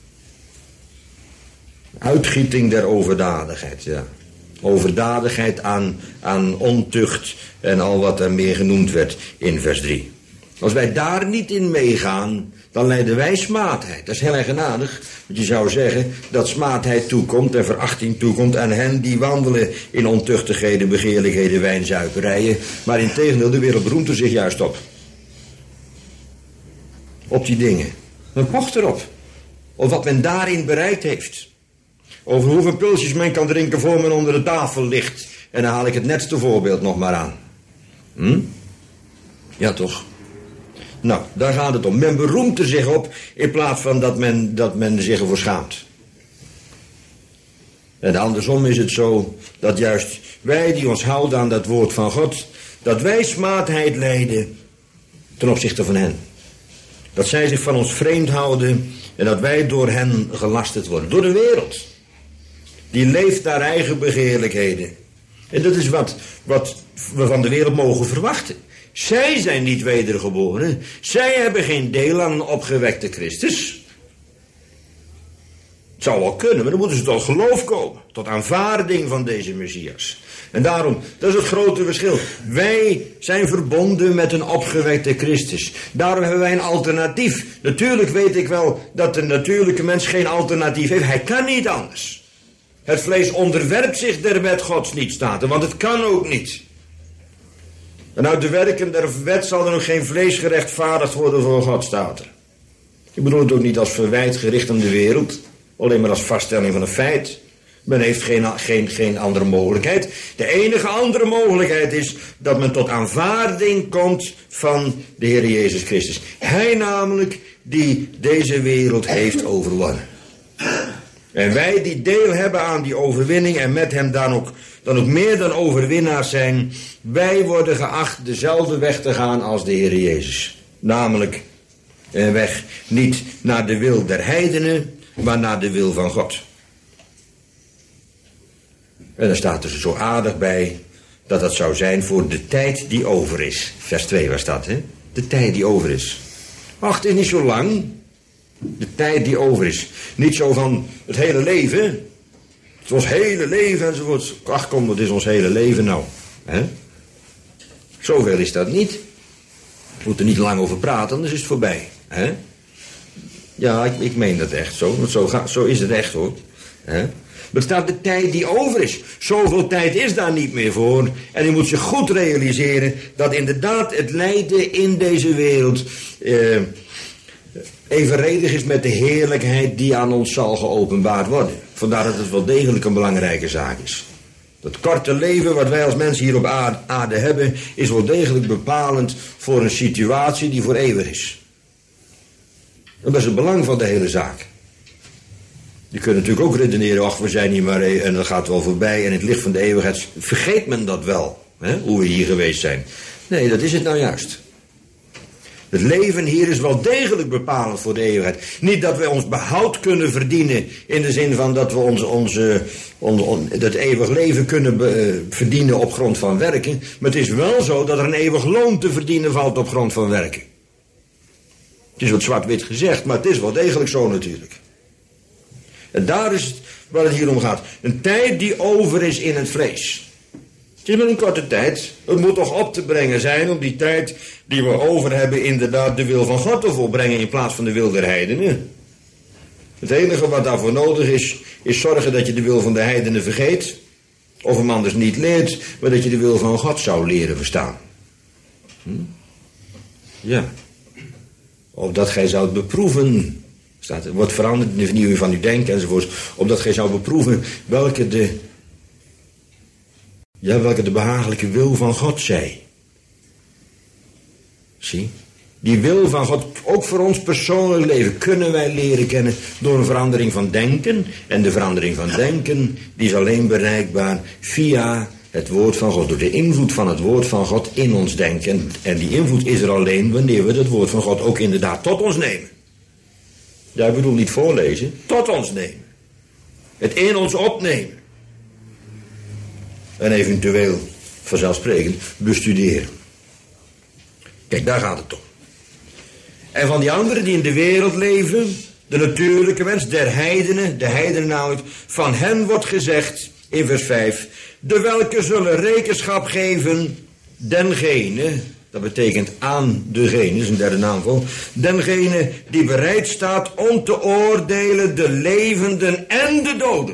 Uitgieting der overdadigheid, ja. Overdadigheid aan, aan ontucht en al wat er meer genoemd werd in vers drie. Als wij daar niet in meegaan, dan leiden wij smaadheid. Dat is heel erg genadig. Want je zou zeggen dat smaadheid toekomt en verachting toekomt aan hen die wandelen in ontuchtigheden, begeerlijkheden, wijnzuiperijen. Maar integendeel, de wereld beroemt er zich juist op. Op die dingen. Men pocht erop. Op wat men daarin bereikt heeft. Over hoeveel pulsjes men kan drinken voor men onder de tafel ligt. En dan haal ik het netste voorbeeld nog maar aan. Hm? Ja toch? Nou, daar gaat het om. Men beroemt er zich op in plaats van dat men, dat men zich ervoor schaamt. En andersom is het zo dat juist wij die ons houden aan dat woord van God, dat wij smaadheid lijden ten opzichte van hen. Dat zij zich van ons vreemd houden en dat wij door hen gelasterd worden. Door de wereld. Die leeft naar eigen begeerlijkheden. En dat is wat, wat we van de wereld mogen verwachten. Zij zijn niet wedergeboren. Zij hebben geen deel aan een opgewekte Christus. Het zou wel kunnen, maar dan moeten ze tot geloof komen. Tot aanvaarding van deze Messias. En daarom, dat is het grote verschil. Wij zijn verbonden met een opgewekte Christus. Daarom hebben wij een alternatief. Natuurlijk weet ik wel dat de natuurlijke mens geen alternatief heeft. Hij kan niet anders. Het vlees onderwerpt zich der wet Gods niet, staat er, want het kan ook niet. En uit de werken der wet zal er ook geen vlees gerechtvaardigd worden voor God, staat er. Ik bedoel het ook niet als verwijt gericht aan de wereld, alleen maar als vaststelling van een feit. Men heeft geen, geen, geen andere mogelijkheid. De enige andere mogelijkheid is dat men tot aanvaarding komt van de Heer Jezus Christus. Hij namelijk die deze wereld heeft overwonnen. En wij die deel hebben aan die overwinning en met hem dan ook, dan ook meer dan overwinnaars zijn, wij worden geacht dezelfde weg te gaan als de Heer Jezus. Namelijk een weg niet naar de wil der heidenen, maar naar de wil van God. En dan staat er zo aardig bij dat dat zou zijn voor de tijd die over is. Vers twee was dat, hè? De tijd die over is. Ach, het is niet zo lang. De tijd die over is. Niet zo van het hele leven. Het is ons hele leven enzovoort. Ach kom, het is ons hele leven nou. Hè? Zoveel is dat niet. We moeten er niet lang over praten, anders is het voorbij. Hè? Ja, ik, ik meen dat echt zo. Want zo, ga, zo is het echt hoor. Hè? Maar staat de tijd die over is. Zoveel tijd is daar niet meer voor. En je moet zich goed realiseren dat inderdaad het lijden in deze wereld eh, evenredig is met de heerlijkheid die aan ons zal geopenbaard worden. Vandaar dat het wel degelijk een belangrijke zaak is. Dat korte leven wat wij als mensen hier op aarde hebben is wel degelijk bepalend voor een situatie die voor eeuwig is. En dat is het belang van de hele zaak. Je kunt natuurlijk ook redeneren, ach we zijn hier maar en dat gaat wel voorbij en in het licht van de eeuwigheid vergeet men dat wel, hè, hoe we hier geweest zijn. Nee, dat is het nou juist. Het leven hier is wel degelijk bepalend voor de eeuwigheid. Niet dat wij ons behoud kunnen verdienen in de zin van dat we onze, onze, onze, onze, dat eeuwig leven kunnen be, uh, verdienen op grond van werken. Maar het is wel zo dat er een eeuwig loon te verdienen valt op grond van werken. Het is wat zwart-wit gezegd, maar het is wel degelijk zo natuurlijk. En daar is het waar het hier om gaat. Een tijd die over is in het vlees. Het is maar een korte tijd. Het moet toch op te brengen zijn om die tijd die we over hebben inderdaad de wil van God te volbrengen in plaats van de wil der heidenen. Het enige wat daarvoor nodig is, is zorgen dat je de wil van de heidenen vergeet. Of hem anders niet leert, maar dat je de wil van God zou leren verstaan. Hm? Ja. Of dat gij zoudt beproeven. Staat, er wordt veranderd in de vernieuwing van uw denken enzovoort. Opdat gij zou beproeven welke de, ja, welke de behagelijke wil van God zij. Zie? Die wil van God, ook voor ons persoonlijk leven, kunnen wij leren kennen door een verandering van denken. En de verandering van denken, die is alleen bereikbaar via het woord van God. Door de invloed van het woord van God in ons denken. En die invloed is er alleen wanneer we het woord van God ook inderdaad tot ons nemen. Ja, ik bedoel niet voorlezen, tot ons nemen. Het in ons opnemen. En eventueel, vanzelfsprekend, bestuderen. Kijk, daar gaat het om. En van die anderen die in de wereld leven, de natuurlijke mens, der heidenen, de heidenen namelijk, van hen wordt gezegd, in vers vijf, de welke zullen rekenschap geven, dengene, dat betekent aan degene, is een derde naamval, dengene die bereid staat om te oordelen de levenden en de doden.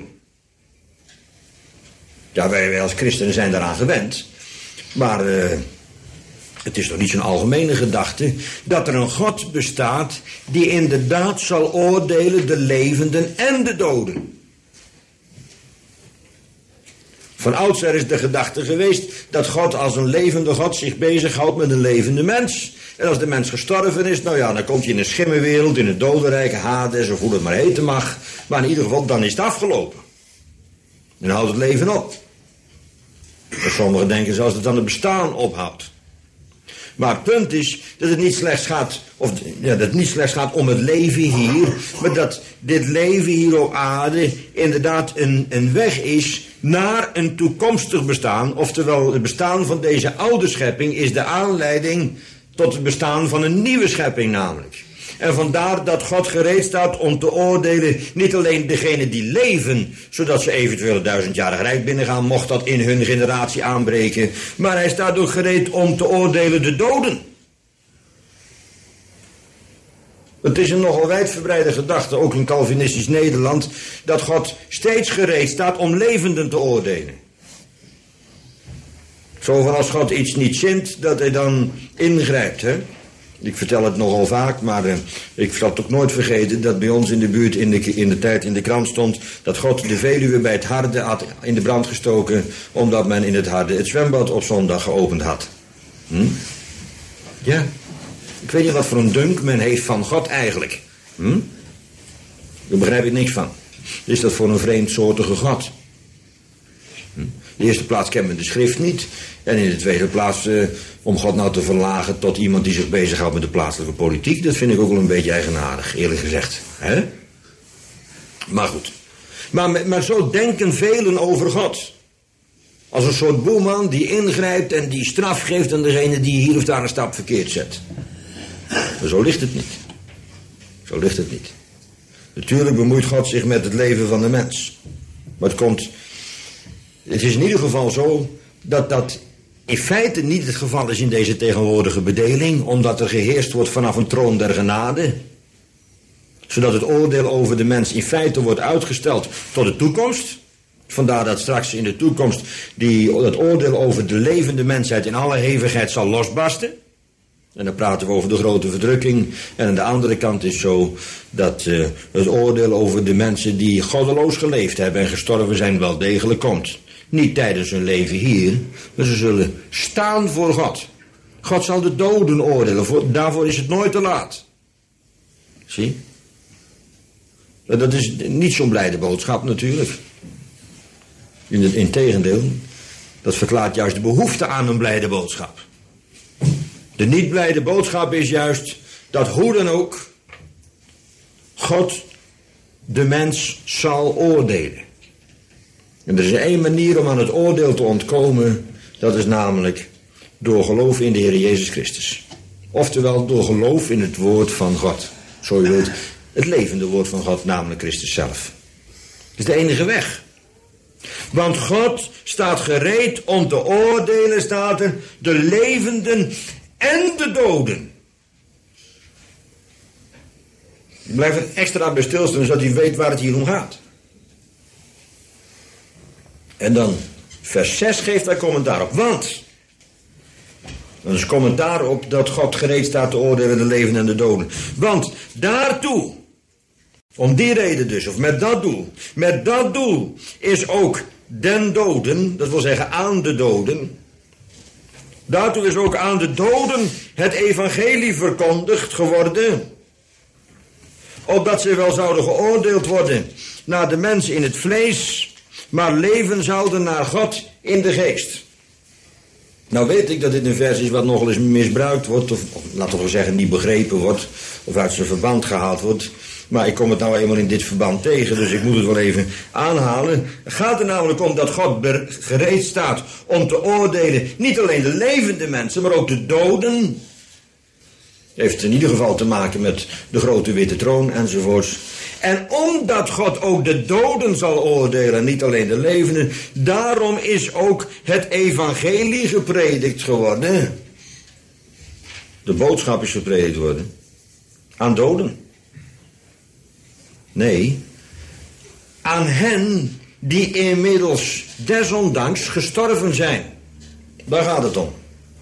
Ja, wij, wij als christenen zijn daaraan gewend, maar uh, het is toch niet zo'n algemene gedachte dat er een God bestaat die inderdaad zal oordelen de levenden en de doden. Van oudsher is de gedachte geweest dat God als een levende God zich bezighoudt met een levende mens. En als de mens gestorven is, nou ja, dan komt hij in een schimmenwereld, in het dodenrijk, Hades of hoe het maar heten mag. Maar in ieder geval, dan is het afgelopen. Dan houdt het leven op. En sommigen denken zelfs dat het dan het bestaan ophoudt. Maar het punt is dat het niet slechts gaat, of, ja, dat het niet slechts gaat om het leven hier, maar dat dit leven hier op aarde inderdaad een, een weg is naar een toekomstig bestaan. Oftewel, het bestaan van deze oude schepping is de aanleiding tot het bestaan van een nieuwe schepping namelijk. En vandaar dat God gereed staat om te oordelen niet alleen degenen die leven, zodat ze eventueel een duizendjarig rijk binnengaan, mocht dat in hun generatie aanbreken. Maar hij staat ook gereed om te oordelen de doden. Het is een nogal wijdverbreide gedachte, ook in Calvinistisch Nederland, dat God steeds gereed staat om levenden te oordelen. Zo van als God iets niet zint, dat hij dan ingrijpt, hè. Ik vertel het nogal vaak, maar uh, ik zal het ook nooit vergeten dat bij ons in de buurt in de, in de tijd in de krant stond dat God de Veluwe bij het Harde had in de brand gestoken omdat men in het Harde het zwembad op zondag geopend had. Hm? Ja, ik weet niet wat voor een dunk men heeft van God eigenlijk. Hm? Daar begrijp ik niks van. Is dat voor een vreemdsoortige God? Hm? In de eerste plaats kennen we de schrift niet. En in de tweede plaats, uh, om God nou te verlagen tot iemand die zich bezighoudt met de plaatselijke politiek, dat vind ik ook wel een beetje eigenaardig, eerlijk gezegd. Hè? Maar goed. Maar, maar zo denken velen over God. Als een soort boeman die ingrijpt en die straf geeft aan degene die hier of daar een stap verkeerd zet. Maar zo ligt het niet. Zo ligt het niet. Natuurlijk bemoeit God zich met het leven van de mens. Maar het komt... Het is in ieder geval zo dat dat in feite niet het geval is in deze tegenwoordige bedeling, omdat er geheerst wordt vanaf een troon der genade, zodat het oordeel over de mens in feite wordt uitgesteld tot de toekomst. Vandaar dat straks in de toekomst die, dat oordeel over de levende mensheid in alle hevigheid zal losbarsten. En dan praten we over de grote verdrukking. En aan de andere kant is zo dat uh, het oordeel over de mensen die goddeloos geleefd hebben en gestorven zijn wel degelijk komt. Niet tijdens hun leven hier, maar ze zullen staan voor God. God zal de doden oordelen, voor, daarvoor is het nooit te laat. Zie? Dat is niet zo'n blijde boodschap natuurlijk. In het integendeel, dat verklaart juist de behoefte aan een blijde boodschap. De niet blijde boodschap is juist dat hoe dan ook God de mens zal oordelen. En er is één manier om aan het oordeel te ontkomen, dat is namelijk door geloof in de Heer Jezus Christus. Oftewel door geloof in het woord van God. Zo je wilt, het levende woord van God, namelijk Christus zelf. Dat is de enige weg. Want God staat gereed om te oordelen, staat er, de levenden en de doden. Ik blijf er extra bij stilstaan, zodat u weet waar het hier om gaat. En dan, vers zes geeft daar commentaar op. Want, dat is commentaar op dat God gereed staat te oordelen de levenden en de doden. Want daartoe, om die reden dus, of met dat doel, met dat doel is ook den doden, dat wil zeggen aan de doden, daartoe is ook aan de doden het evangelie verkondigd geworden, opdat ze wel zouden geoordeeld worden naar de mensen in het vlees, maar leven zouden naar God in de geest. Nou weet ik dat dit een vers is wat nogal eens misbruikt wordt, of, of laten we wel zeggen niet begrepen wordt, of uit zijn verband gehaald wordt. Maar ik kom het nou eenmaal in dit verband tegen, dus ik moet het wel even aanhalen. Het gaat er namelijk om dat God gereed staat om te oordelen, niet alleen de levende mensen, maar ook de doden. Heeft in ieder geval te maken met de grote witte troon enzovoorts. En omdat God ook de doden zal oordelen, niet alleen de levenden, daarom is ook het evangelie gepredikt geworden. De boodschap is gepredikt worden aan doden. Nee, aan hen die inmiddels desondanks gestorven zijn. Daar gaat het om.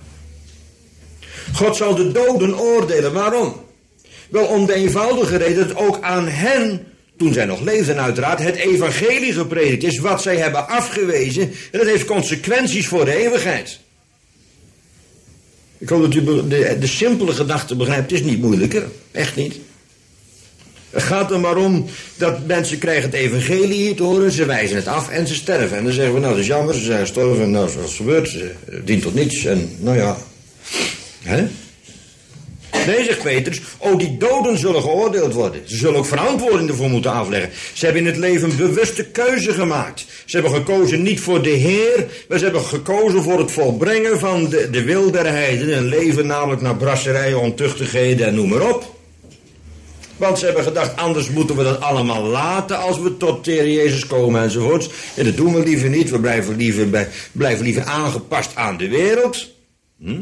God zal de doden oordelen. Waarom? Wel om de eenvoudige reden dat ook aan hen, toen zij nog leefden uiteraard, het evangelie gepredikt is, wat zij hebben afgewezen. En dat heeft consequenties voor de eeuwigheid. Ik hoop dat u de, de simpele gedachte begrijpt. Het is niet moeilijker. Echt niet. Het gaat er maar om dat mensen krijgen het evangelie hier te horen, ze wijzen het af en ze sterven. En dan zeggen we, nou dat is jammer, ze zijn gestorven, nou zoals het gebeurt, ze dient tot niets. En nou ja, hè? Nee, zegt Petrus, oh die doden zullen geoordeeld worden. Ze zullen ook verantwoording ervoor moeten afleggen. Ze hebben in het leven een bewuste keuze gemaakt. Ze hebben gekozen niet voor de Heer, maar ze hebben gekozen voor het volbrengen van de, de wil der heidenen. Een leven namelijk naar brasserijen, ontuchtigheden en noem maar op. Want ze hebben gedacht, anders moeten we dat allemaal laten als we tot de Heer Jezus komen enzovoorts. En dat doen we liever niet, we blijven liever, bij, blijven liever aangepast aan de wereld. Hm?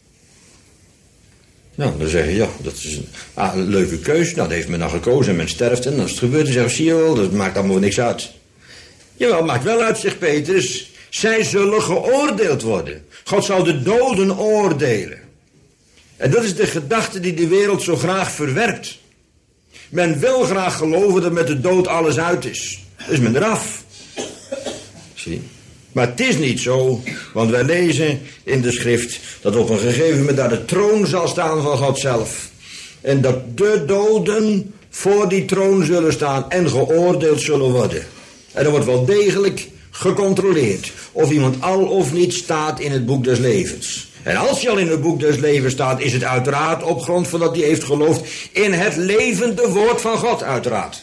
Nou, dan zeg je, ja, dat is een, ah, een leuke keus. Nou, dat heeft men dan gekozen en men sterft. En als het gebeurt, dan zeggen we, zie je wel, dat maakt allemaal niks uit. Jawel, maakt wel uit, zegt Petrus. Zij zullen geoordeeld worden. God zal de doden oordelen. En dat is de gedachte die de wereld zo graag verwerpt. Men wil graag geloven dat met de dood alles uit is. Dus men eraf. Zie. Maar het is niet zo, want wij lezen in de schrift dat op een gegeven moment daar de troon zal staan van God zelf. En dat de doden voor die troon zullen staan en geoordeeld zullen worden. En er wordt wel degelijk gecontroleerd of iemand al of niet staat in het boek des levens. En als hij al in het boek des levens staat, is het uiteraard op grond van dat hij heeft geloofd in het levende woord van God, uiteraard.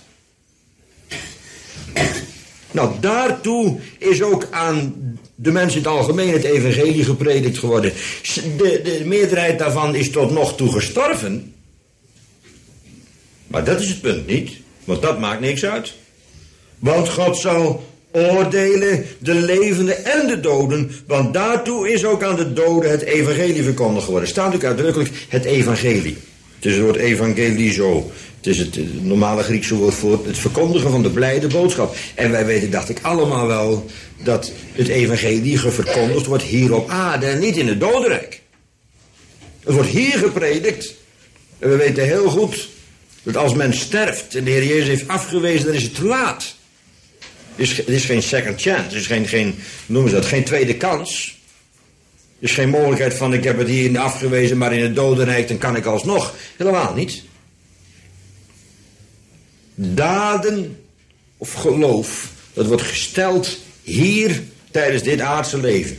Nou, daartoe is ook aan de mensen in het algemeen het evangelie gepredikt geworden. De, de meerderheid daarvan is tot nog toe gestorven. Maar dat is het punt niet, want dat maakt niks uit. Want God zal oordelen de levenden en de doden, want daartoe is ook aan de doden het evangelie verkondigd geworden. Staat natuurlijk uitdrukkelijk het evangelie. Het is het woord evangelizo. Het is het normale Griekse woord voor het verkondigen van de blijde boodschap. En wij weten, dacht ik, allemaal wel dat het evangelie verkondigd wordt hier op aarde en niet in het dodenrijk. Het wordt hier gepredikt. En we weten heel goed dat als men sterft en de Heer Jezus heeft afgewezen, dan is het te laat. Het is, het is geen second chance, het is geen, geen, noemen ze dat, geen tweede kans. Er is geen mogelijkheid van ik heb het hier afgewezen, maar in het dodenrijk dan kan ik alsnog. Helemaal niet. Daden of geloof, dat wordt gesteld hier tijdens dit aardse leven.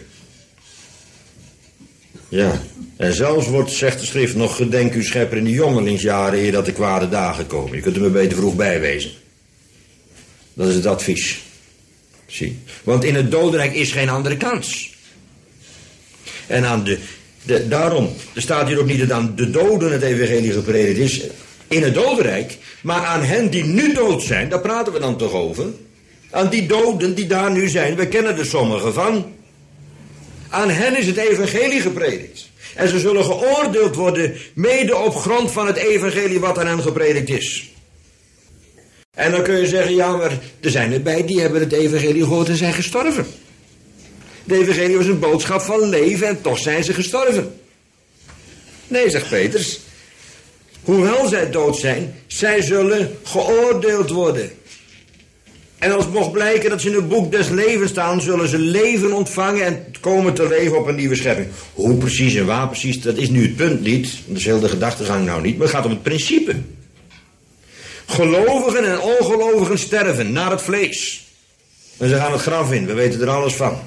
Ja, en zelfs wordt, zegt de schrift nog, gedenk uw schepper in de jongelingsjaren eer dat de kwade dagen komen. Je kunt er maar beter vroeg bij wezen. Dat is het advies. Zie. Want in het dodenrijk is geen andere kans. En aan de, de, daarom, er staat hier ook niet dat aan de doden het evangelie gepredikt is in het dodenrijk, maar aan hen die nu dood zijn, daar praten we dan toch over. Aan die doden die daar nu zijn, we kennen er sommigen van. Aan hen is het evangelie gepredikt. En ze zullen geoordeeld worden, mede op grond van het evangelie wat aan hen gepredikt is. En dan kun je zeggen, ja, maar er zijn erbij die hebben het evangelie gehoord en zijn gestorven. De evangelie was een boodschap van leven en toch zijn ze gestorven. Nee, zegt Petrus. Hoewel zij dood zijn, zij zullen geoordeeld worden. En als het mocht blijken dat ze in het boek des levens staan, zullen ze leven ontvangen en komen te leven op een nieuwe schepping. Hoe precies en waar precies, dat is nu het punt niet. Dat is heel de gedachtegang nou niet, maar het gaat om het principe. Gelovigen en ongelovigen sterven naar het vlees. En ze gaan het graf in, we weten er alles van.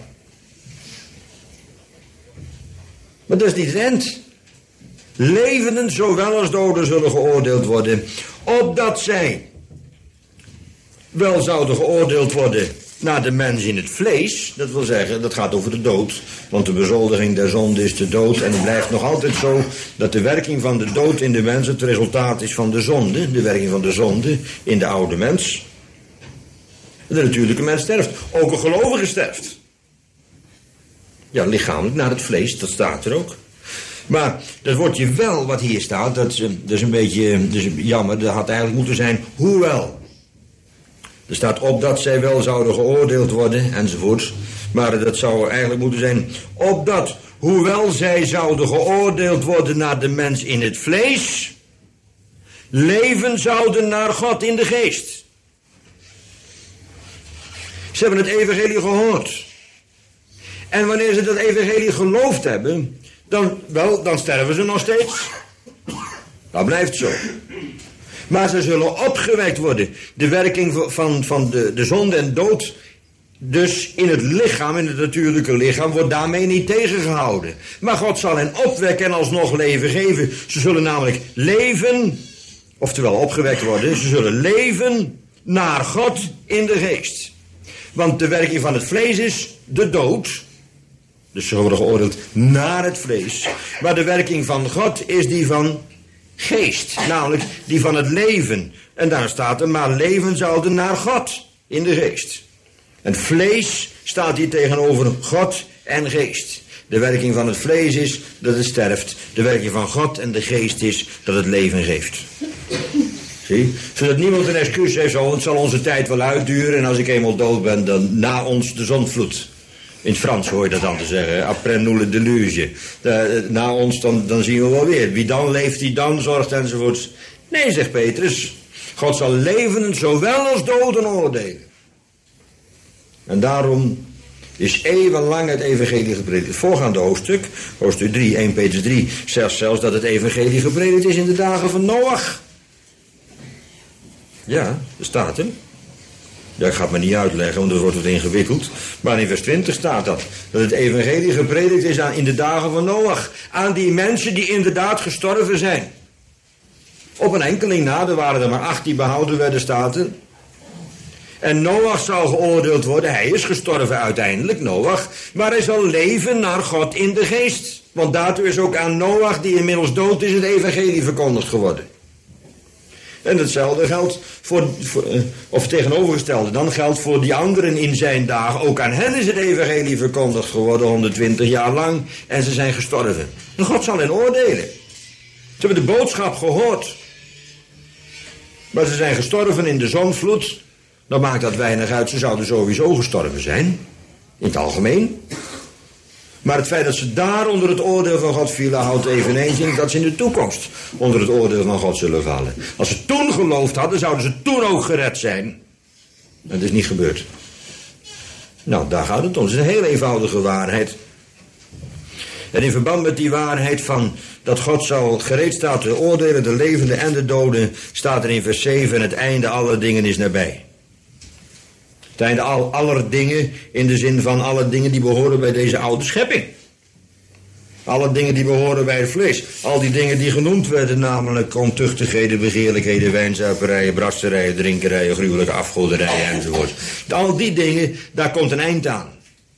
Maar dat is niet het eind. Levenden zowel als doden zullen geoordeeld worden, opdat zij wel zouden geoordeeld worden naar de mens in het vlees. Dat wil zeggen, dat gaat over de dood, want de bezoldiging der zonde is de dood. En het blijft nog altijd zo dat de werking van de dood in de mens het resultaat is van de zonde. De werking van de zonde in de oude mens. De natuurlijke mens sterft, ook een gelovige sterft. Ja, lichamelijk naar het vlees, dat staat er ook. Maar dat woordje wel wat hier staat, dat is, dat is een beetje dat is jammer. Dat had eigenlijk moeten zijn hoewel. Er staat opdat zij wel zouden geoordeeld worden enzovoort. Maar dat zou eigenlijk moeten zijn opdat hoewel zij zouden geoordeeld worden naar de mens in het vlees, leven zouden naar God in de geest. Ze hebben het evangelie gehoord. En wanneer ze dat evangelie geloofd hebben, dan, wel, dan sterven ze nog steeds. Dat blijft zo. Maar ze zullen opgewekt worden. De werking van, van de, de zonde en dood, dus in het lichaam, in het natuurlijke lichaam, wordt daarmee niet tegengehouden. Maar God zal hen opwekken en alsnog leven geven. Ze zullen namelijk leven, oftewel opgewekt worden, ze zullen leven naar God in de geest. Want de werking van het vlees is de dood. Dus ze worden geoordeeld naar het vlees. Maar de werking van God is die van geest. Namelijk die van het leven. En daar staat er, maar leven zouden naar God in de geest. En vlees staat hier tegenover God en geest. De werking van het vlees is dat het sterft. De werking van God en de geest is dat het leven geeft. Zie? Zodat niemand een excuus heeft, zo, het zal onze tijd wel uitduren. En als ik eenmaal dood ben, dan na ons de zondvloed. In het Frans hoor je dat dan te zeggen. Après nous le déluge. De, na ons, dan, dan zien we wel weer. Wie dan leeft, die dan zorgt enzovoorts. Nee, zegt Petrus. God zal levenden zowel als doden oordelen. En daarom is eeuwenlang het evangelie gepredikt. Het voorgaande hoofdstuk, hoofdstuk drie, eerste Petrus drie, zegt zelfs dat het evangelie gepredikt is in de dagen van Noach. Ja, er staat er. Ja, ik ga het maar niet uitleggen, want dat wordt wat ingewikkeld. Maar in vers twintig staat dat. Dat het evangelie gepredikt is aan, in de dagen van Noach. Aan die mensen die inderdaad gestorven zijn. Op een enkeling na, er waren er maar acht die behouden werden, staat er. En Noach zal geoordeeld worden. Hij is gestorven uiteindelijk, Noach. Maar hij zal leven naar God in de geest. Want daartoe is ook aan Noach, die inmiddels dood is, het evangelie verkondigd geworden. En hetzelfde geldt voor, voor, of tegenovergestelde, dan geldt voor die anderen in zijn dagen. Ook aan hen is het evangelie verkondigd geworden, honderdtwintig jaar lang. En ze zijn gestorven. En God zal hen oordelen. Ze hebben de boodschap gehoord. Maar ze zijn gestorven in de zondvloed. Dan maakt dat weinig uit, ze zouden sowieso gestorven zijn. In het algemeen. Maar het feit dat ze daar onder het oordeel van God vielen, houdt eveneens in dat ze in de toekomst onder het oordeel van God zullen vallen. Als ze toen geloofd hadden, zouden ze toen ook gered zijn. Dat is niet gebeurd. Nou, daar gaat het om. Het is een heel eenvoudige waarheid. En in verband met die waarheid van dat God zal gereed staat te oordelen, de levenden en de doden, staat er in vers zeven, het einde aller dingen is nabij. Het einde al, aller dingen in de zin van alle dingen die behoren bij deze oude schepping. Alle dingen die behoren bij het vlees. Al die dingen die genoemd werden, namelijk ontuchtigheden, begeerlijkheden, wijnzuiperijen, brasterijen, drinkerijen, gruwelijke afgoderijen enzovoort. Al die dingen, daar komt een eind aan.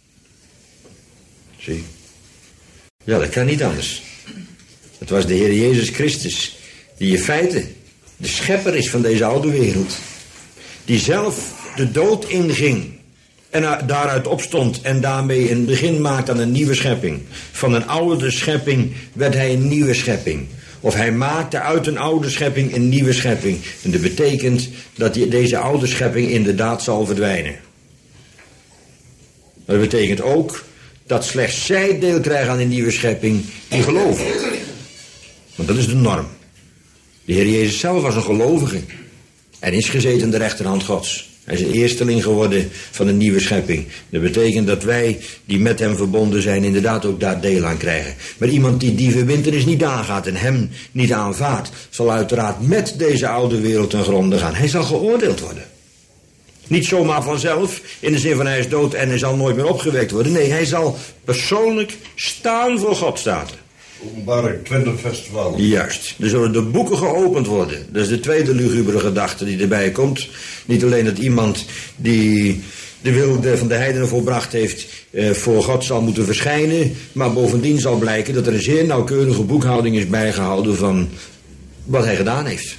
Zie. Ja, dat kan niet anders. Het was de Heer Jezus Christus, die in feite de schepper is van deze oude wereld. Die zelf de dood inging en daaruit opstond en daarmee een begin maakt aan een nieuwe schepping. Van een oude schepping werd hij een nieuwe schepping. Of hij maakte uit een oude schepping een nieuwe schepping. En dat betekent dat die, deze oude schepping inderdaad zal verdwijnen. Maar dat betekent ook dat slechts zij deel krijgen aan die nieuwe schepping die geloven. Want dat is de norm. De Heer Jezus zelf was een gelovige en is gezeten aan de rechterhand Gods. Hij is een eersteling geworden van een nieuwe schepping. Dat betekent dat wij die met hem verbonden zijn inderdaad ook daar deel aan krijgen. Maar iemand die die verbintenis niet aangaat en hem niet aanvaardt, zal uiteraard met deze oude wereld ten gronde gaan. Hij zal geoordeeld worden. Niet zomaar vanzelf, in de zin van hij is dood en hij zal nooit meer opgewekt worden. Nee, hij zal persoonlijk staan voor God, staat er. Openbaring twintig vers twaalf. Juist. Er zullen de boeken geopend worden. Dat is de tweede lugubere gedachte die erbij komt. Niet alleen dat iemand die de wil van de heidenen volbracht heeft eh, voor God zal moeten verschijnen. Maar bovendien zal blijken dat er een zeer nauwkeurige boekhouding is bijgehouden van wat hij gedaan heeft.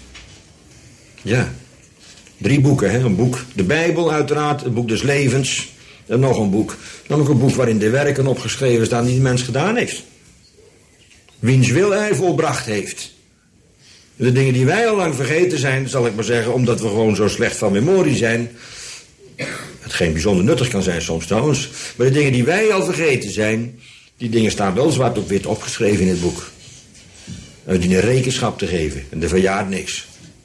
Ja. Drie boeken, hè. Een boek, de Bijbel uiteraard, het boek des levens. En nog een boek. Dan ook een boek waarin de werken opgeschreven staan die de mens gedaan heeft. Wiens wil hij volbracht heeft. De dingen die wij al lang vergeten zijn, zal ik maar zeggen, omdat we gewoon zo slecht van memorie zijn. Hetgeen bijzonder nuttig kan zijn soms trouwens. Maar de dingen die wij al vergeten zijn, die dingen staan wel zwart op wit opgeschreven in het boek. En we dienen rekenschap te geven. En er verjaart niks.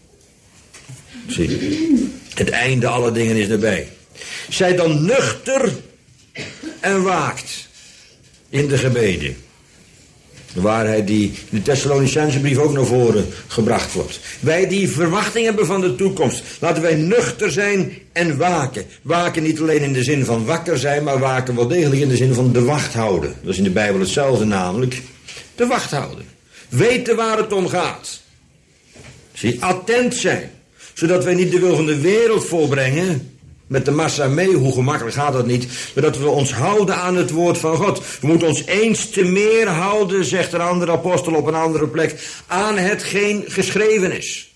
Zie. Het einde aller dingen is erbij. Zij dan nuchter en waakt in de gebeden. De waarheid die in de Thessalonicense brief ook naar voren gebracht wordt. Wij die verwachting hebben van de toekomst. Laten wij nuchter zijn en waken. Waken niet alleen in de zin van wakker zijn, maar waken wel degelijk in de zin van de wacht houden. Dat is in de Bijbel hetzelfde namelijk. De wacht houden. Weten waar het om gaat. Zie, attent zijn. Zodat wij niet de wil van de wereld volbrengen. Met de massa mee, hoe gemakkelijk gaat dat niet. Maar dat we ons houden aan het woord van God. We moeten ons eens te meer houden, zegt een andere apostel op een andere plek, aan hetgeen geschreven is.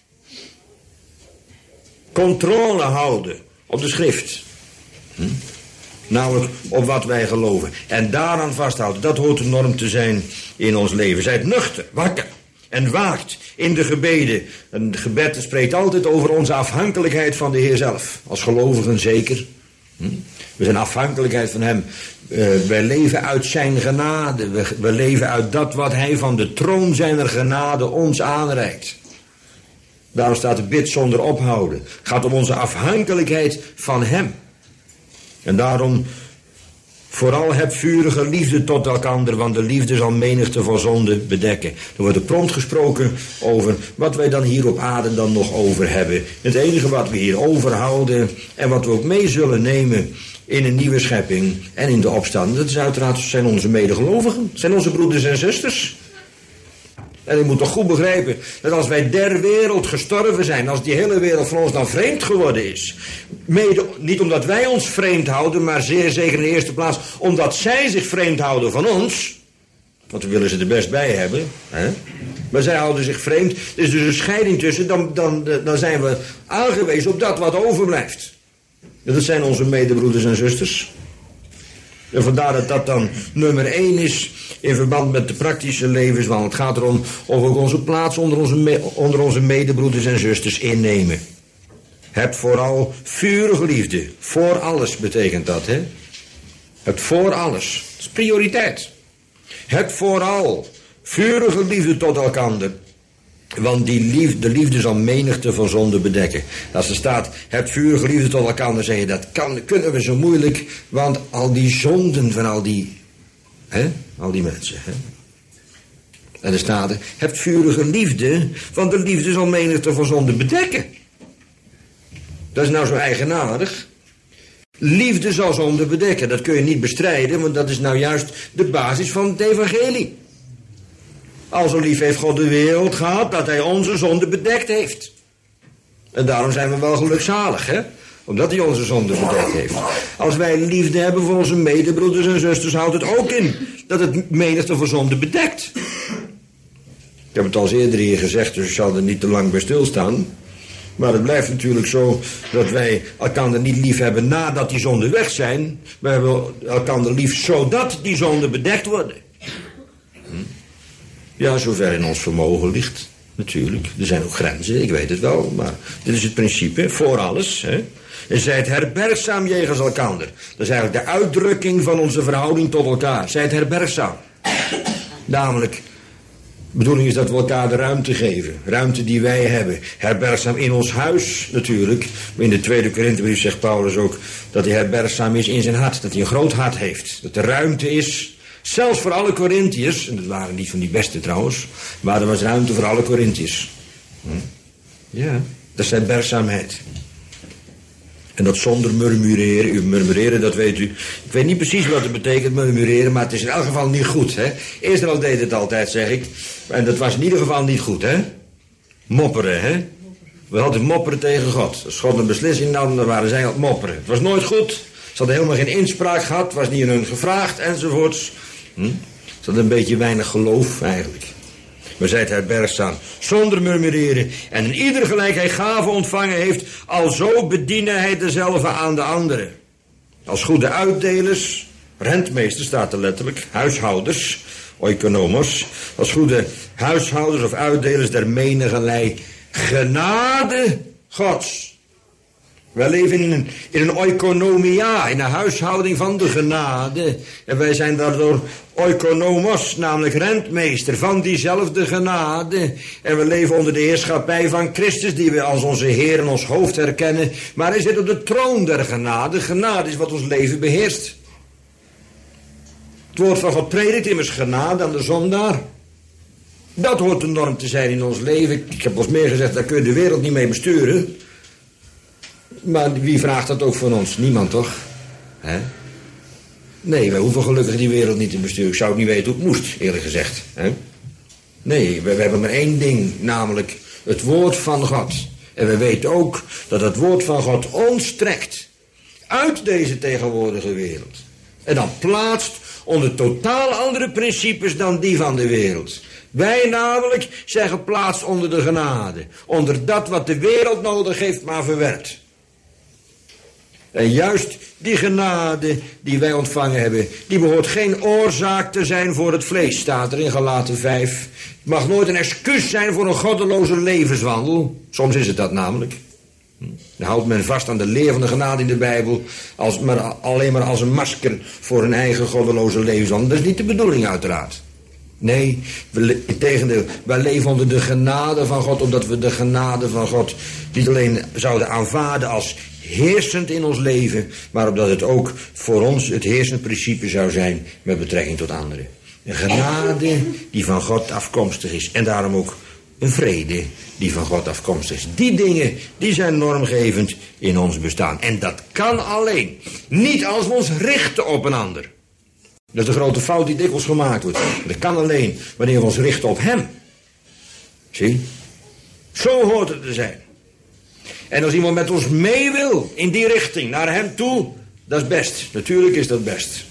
Controle houden op de schrift. Hm? Namelijk op wat wij geloven. En daaraan vasthouden. Dat hoort de norm te zijn in ons leven. Zijt nuchter, wakker en waakt in de gebeden. Een gebed spreekt altijd over onze afhankelijkheid van de Heer zelf. Als gelovigen zeker. We zijn afhankelijkheid van hem. Uh, wij leven uit zijn genade. We, we leven uit dat wat hij van de troon zijner genade ons aanreikt. Daarom staat de bid zonder ophouden. Het gaat om onze afhankelijkheid van hem. En daarom vooral heb vurige liefde tot elkander, want de liefde zal menigte van zonde bedekken. Er wordt er prompt gesproken over wat wij dan hier op aarde dan nog over hebben. Het enige wat we hier overhouden en wat we ook mee zullen nemen in een nieuwe schepping en in de opstanding, dat is uiteraard zijn onze medegelovigen, zijn onze broeders en zusters. En je moet toch goed begrijpen dat als wij der wereld gestorven zijn, als die hele wereld van ons dan vreemd geworden is, mede, niet omdat wij ons vreemd houden, maar zeer zeker in de eerste plaats omdat zij zich vreemd houden van ons, want we willen ze er best bij hebben, hè? Maar zij houden zich vreemd, er is dus een scheiding tussen, dan, dan, dan zijn we aangewezen op dat wat overblijft. Dat zijn onze medebroeders en zusters. En vandaar dat dat dan nummer één is in verband met de praktische levens. Want het gaat erom of we ook onze plaats onder onze, me, onder onze medebroeders en zusters innemen. Heb vooral vurige liefde. Voor alles betekent dat, hè. Heb voor alles. Dat is prioriteit. Heb vooral vurige liefde tot elkander. Want die liefde, de liefde zal menigte van zonde bedekken. Als er staat, heb vurige liefde tot elkaar, dan zeg je, dat kan, kunnen we zo moeilijk. Want al die zonden van al die, hè, al die mensen. Hè. En er staat er, heb vurige liefde, want de liefde zal menigte van zonde bedekken. Dat is nou zo eigenaardig. Liefde zal zonde bedekken, dat kun je niet bestrijden, want dat is nou juist de basis van het evangelie. Al zo lief heeft God de wereld gehad dat hij onze zonde bedekt heeft. En daarom zijn we wel gelukzalig, hè? Omdat hij onze zonde bedekt heeft. Als wij liefde hebben voor onze medebroeders en zusters, houdt het ook in dat het menigte voor zonde bedekt. Ik heb het al eerder hier gezegd, dus ik zal er niet te lang bij stilstaan. Maar het blijft natuurlijk zo dat wij elkaar niet lief hebben nadat die zonden weg zijn. Wij hebben elkaar lief zodat die zonden bedekt worden. Hm? Ja, zover in ons vermogen ligt, natuurlijk. Er zijn ook grenzen, ik weet het wel, maar dit is het principe, voor alles. Hè? En zijt herbergzaam jegens elkander. Dat is eigenlijk de uitdrukking van onze verhouding tot elkaar. Zijt herbergzaam. Namelijk, de bedoeling is dat we elkaar de ruimte geven. Ruimte die wij hebben. Herbergzaam in ons huis natuurlijk. Maar in de tweede Korinthebrief zegt Paulus ook dat hij herbergzaam is in zijn hart. Dat hij een groot hart heeft. Dat er ruimte is. Zelfs voor alle Korintiërs, en dat waren niet van die beste trouwens, maar er was ruimte voor alle Korintiërs. Hm? Ja, dat is herbergzaamheid. En dat zonder murmureren. U murmureren, dat weet u. Ik weet niet precies wat het betekent, murmureren, maar het is in elk geval niet goed. Hè? Israël deed het altijd, zeg ik. En dat was in ieder geval niet goed, hè? Mopperen, hè? We hadden mopperen tegen God. Als God een beslissing nam, dan waren zij aan het mopperen. Het was nooit goed. Ze hadden helemaal geen inspraak gehad, het was niet aan hun gevraagd, enzovoorts. Hm? Ze hadden een beetje weinig geloof, eigenlijk. Maar zijt herbergzaam, zonder murmureren. En in ieder gelijk hij gave ontvangen heeft, alzo bediene hij dezelfde aan de anderen. Als goede uitdelers, rentmeester staat er letterlijk, huishouders, oikonomos. Als goede huishouders of uitdelers der menigelei genade Gods. Wij leven in een, in een oikonomia, in een huishouding van de genade. En wij zijn daardoor oikonomos, namelijk rentmeester van diezelfde genade. En we leven onder de heerschappij van Christus, die we als onze Heer en ons hoofd herkennen. Maar hij zit op de troon der genade. Genade is wat ons leven beheerst. Het woord van God predikt immers genade aan de zondaar. Dat hoort de norm te zijn in ons leven. Ik heb wel eens meer gezegd, daar kun je de wereld niet mee besturen. Maar wie vraagt dat ook van ons? Niemand, toch? Hè? Nee, wij hoeven gelukkig die wereld niet te besturen. Ik zou het niet weten hoe het moest, eerlijk gezegd. Hè? Nee, we, we hebben maar één ding, namelijk het woord van God. En we weten ook dat het woord van God ons trekt uit deze tegenwoordige wereld. En dan plaatst onder totaal andere principes dan die van de wereld. Wij namelijk zijn geplaatst onder de genade. Onder dat wat de wereld nodig heeft, maar verwerpt. En juist die genade die wij ontvangen hebben, die behoort geen oorzaak te zijn voor het vlees, staat er in Galaten vijf. Het mag nooit een excuus zijn voor een goddeloze levenswandel. Soms is het dat namelijk. Dan houdt men vast aan de leer van de genade in de Bijbel, als, maar alleen maar als een masker voor een eigen goddeloze levenswandel. Dat is niet de bedoeling uiteraard. Nee, we, integendeel, wij leven onder de genade van God, omdat we de genade van God niet alleen zouden aanvaarden als heersend in ons leven, maar omdat het ook voor ons het heersend principe zou zijn met betrekking tot anderen. Een genade die van God afkomstig is en daarom ook een vrede die van God afkomstig is. Die dingen, die zijn normgevend in ons bestaan. En dat kan alleen niet als we ons richten op een ander. Dat is de grote fout die dikwijls gemaakt wordt. Dat kan alleen wanneer we ons richten op hem. Zie? Zo hoort het te zijn. En als iemand met ons mee wil in die richting, naar hem toe, dat is best. Natuurlijk is dat best.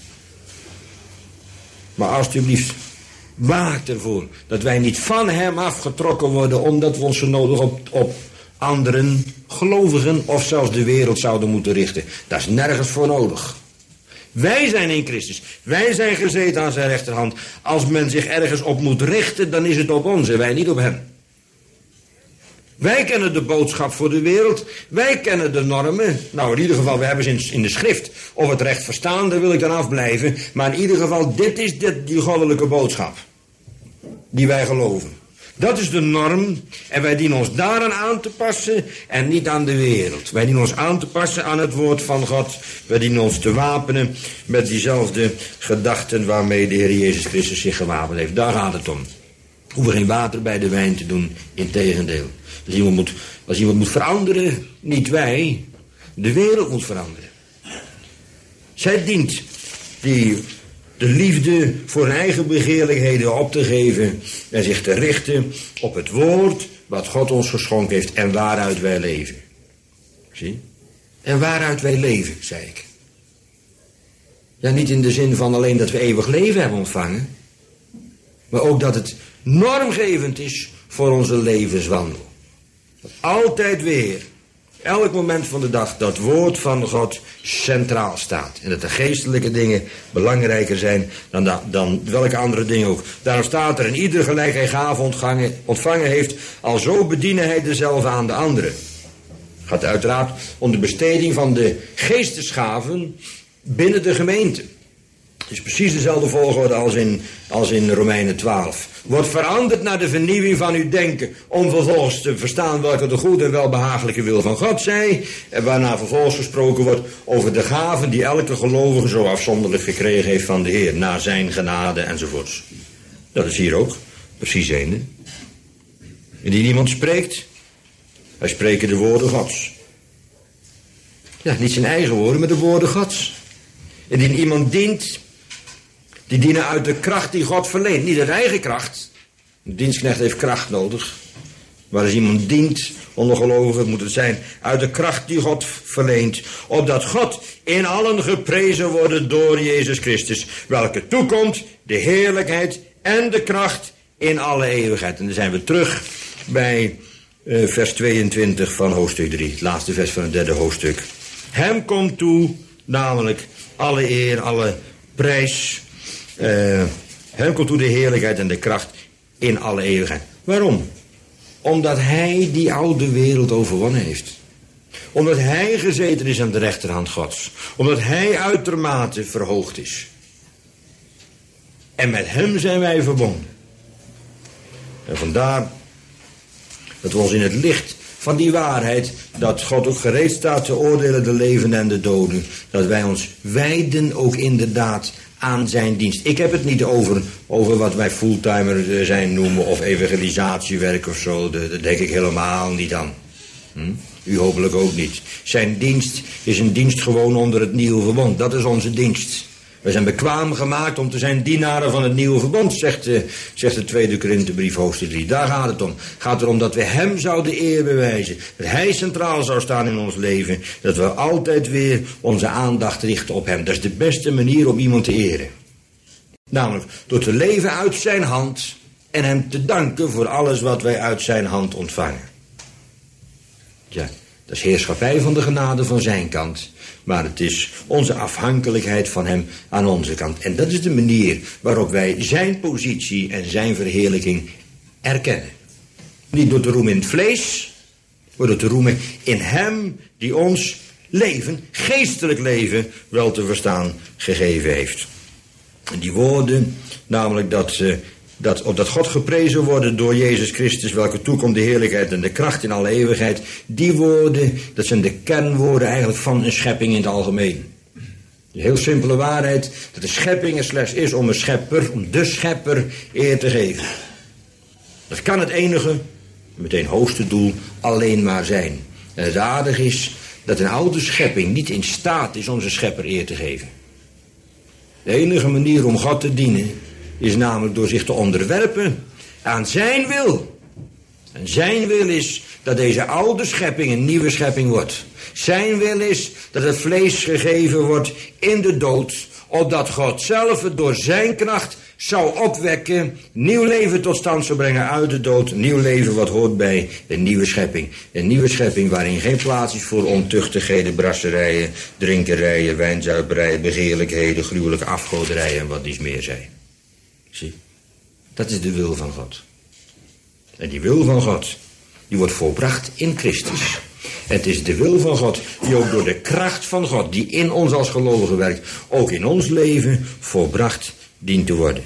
Maar alsjeblieft, waak ervoor dat wij niet van hem afgetrokken worden, omdat we ons zo nodig op, op anderen, gelovigen of zelfs de wereld zouden moeten richten. Dat is nergens voor nodig. Wij zijn in Christus. Wij zijn gezeten aan zijn rechterhand. Als men zich ergens op moet richten, dan is het op ons en wij niet op hem. Wij kennen de boodschap voor de wereld. Wij kennen de normen. Nou, in ieder geval, we hebben ze in de schrift. Of het recht verstaan, daar wil ik dan afblijven. Maar in ieder geval, dit is dit, die goddelijke boodschap. Die wij geloven. Dat is de norm. En wij dienen ons daaraan aan te passen en niet aan de wereld. Wij dienen ons aan te passen aan het woord van God. Wij dienen ons te wapenen met diezelfde gedachten waarmee de Heer Jezus Christus zich gewapend heeft. Daar gaat het om. We hoeven geen water bij de wijn te doen, integendeel. Als iemand moet, als iemand moet veranderen, niet wij, de wereld moet veranderen. Zij dient die de liefde voor hun eigen begeerlijkheden op te geven en zich te richten op het woord wat God ons geschonken heeft en waaruit wij leven. Zie? En waaruit wij leven, zei ik. Ja, niet in de zin van alleen dat we eeuwig leven hebben ontvangen, maar ook dat het normgevend is voor onze levenswandel. Dat altijd weer, elk moment van de dag, dat woord van God centraal staat. En dat de geestelijke dingen belangrijker zijn dan, da, dan welke andere dingen ook. Daarom staat er, in ieder gelijk hij gave ontvangen, ontvangen heeft, alzo bedienen hij dezelfde aan de anderen. Gaat uiteraard om de besteding van de geestesgaven binnen de gemeente. Het is precies dezelfde volgorde als in, als in Romeinen twaalf. Wordt veranderd naar de vernieuwing van uw denken, om vervolgens te verstaan welke de goede en welbehagelijke wil van God zij, en waarna vervolgens gesproken wordt over de gaven die elke gelovige zo afzonderlijk gekregen heeft van de Heer, naar zijn genade enzovoorts. Dat is hier ook precies een. Indien iemand spreekt, hij spreekt de woorden Gods. Ja, niet zijn eigen woorden, maar de woorden Gods. Indien iemand dient, die dienen uit de kracht die God verleent. Niet uit eigen kracht. Een dienstknecht heeft kracht nodig. Maar als iemand dient, ondergelovigen moet het zijn, uit de kracht die God verleent. Opdat God in allen geprezen wordt door Jezus Christus. Welke toekomt de heerlijkheid en de kracht in alle eeuwigheid. En dan zijn we terug bij uh, vers tweeëntwintig van hoofdstuk drie. Het laatste vers van het derde hoofdstuk. Hem komt toe, namelijk alle eer, alle prijs. Uh, hem komt toe de heerlijkheid en de kracht in alle eeuwigheid. Waarom? Omdat hij die oude wereld overwonnen heeft. Omdat hij gezeten is aan de rechterhand Gods. Omdat hij uitermate verhoogd is. En met hem zijn wij verbonden. En vandaar dat we ons in het licht van die waarheid, dat God ook gereed staat te oordelen de levenden en de doden, dat wij ons wijden ook inderdaad aan zijn dienst. Ik heb het niet over, over wat wij fulltimer zijn noemen of evangelisatiewerk of zo. Daar denk ik helemaal niet aan. Hm? U hopelijk ook niet. Zijn dienst is een dienst gewoon onder het nieuwe verbond. Dat is onze dienst. We zijn bekwaam gemaakt om te zijn dienaren van het nieuwe verbond, zegt de, zegt de tweede Korinthebrief hoofdstuk drie. Daar gaat het om. Het gaat erom dat we hem zouden eer bewijzen. Dat hij centraal zou staan in ons leven. Dat we altijd weer onze aandacht richten op hem. Dat is de beste manier om iemand te eren. Namelijk door te leven uit zijn hand en hem te danken voor alles wat wij uit zijn hand ontvangen. Ja, dat is heerschappij van de genade van zijn kant. Maar het is onze afhankelijkheid van hem aan onze kant. En dat is de manier waarop wij zijn positie en zijn verheerlijking erkennen. Niet door te roemen in het vlees, worden te roemen in hem die ons leven, geestelijk leven, wel te verstaan gegeven heeft. En die woorden, namelijk dat, uh, dat, dat God geprezen wordt door Jezus Christus, welke toekomt de heerlijkheid en de kracht in alle eeuwigheid, die woorden, dat zijn de kernwoorden eigenlijk van een schepping in het algemeen. De heel simpele waarheid, dat de schepping er slechts is om een schepper, om de schepper eer te geven. Dat kan het enige, meteen hoogste doel, alleen maar zijn. En het aardige is dat een oude schepping niet in staat is om zijn schepper eer te geven. De enige manier om God te dienen is namelijk door zich te onderwerpen aan zijn wil. En zijn wil is dat deze oude schepping een nieuwe schepping wordt. Zijn wil is dat het vlees gegeven wordt in de dood, opdat God zelf het door zijn kracht zou opwekken, nieuw leven tot stand zou brengen uit de dood, nieuw leven wat hoort bij een nieuwe schepping. Een nieuwe schepping waarin geen plaats is voor ontuchtigheden, brasserijen, drinkerijen, wijnzuiperijen, begeerlijkheden, gruwelijke afgoderijen en wat dies meer zijn. Zie, dat is de wil van God. En die wil van God, die wordt volbracht in Christus. Het is de wil van God, die ook door de kracht van God, die in ons als gelovigen werkt, ook in ons leven volbracht dient te worden.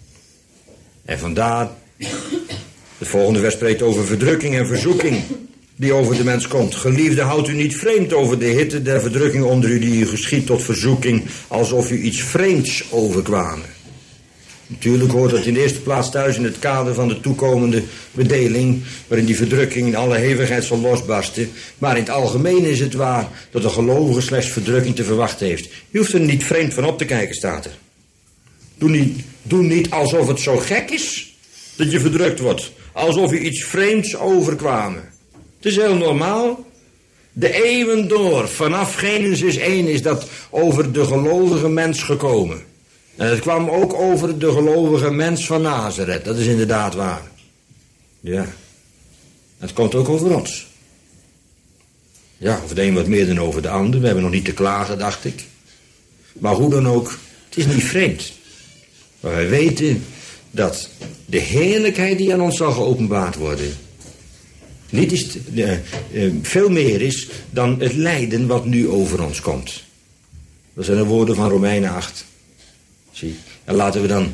En vandaar, het volgende vers spreekt over verdrukking en verzoeking die over de mens komt. Geliefde, houdt u niet vreemd over de hitte der verdrukking onder u die u geschiet tot verzoeking, alsof u iets vreemds overkwamen. Natuurlijk hoort dat in de eerste plaats thuis in het kader van de toekomende bedeling, waarin die verdrukking in alle hevigheid zal losbarsten. Maar in het algemeen is het waar dat de gelovige slechts verdrukking te verwachten heeft. Je hoeft er niet vreemd van op te kijken, staat er. Doe niet, doe niet alsof het zo gek is dat je verdrukt wordt. Alsof je iets vreemds overkwamen. Het is heel normaal. De eeuwen door, vanaf Genesis één is dat over de gelovige mens gekomen. En het kwam ook over de gelovige mens van Nazareth. Dat is inderdaad waar. Ja. Het komt ook over ons. Ja, of de een wat meer dan over de ander. We hebben nog niet te klagen, dacht ik. Maar hoe dan ook, het is niet vreemd. Maar wij weten dat de heerlijkheid die aan ons zal geopenbaard worden, niet is, uh, uh, veel meer is dan het lijden wat nu over ons komt. Dat zijn de woorden van Romeinen acht. Zie, en laten we dan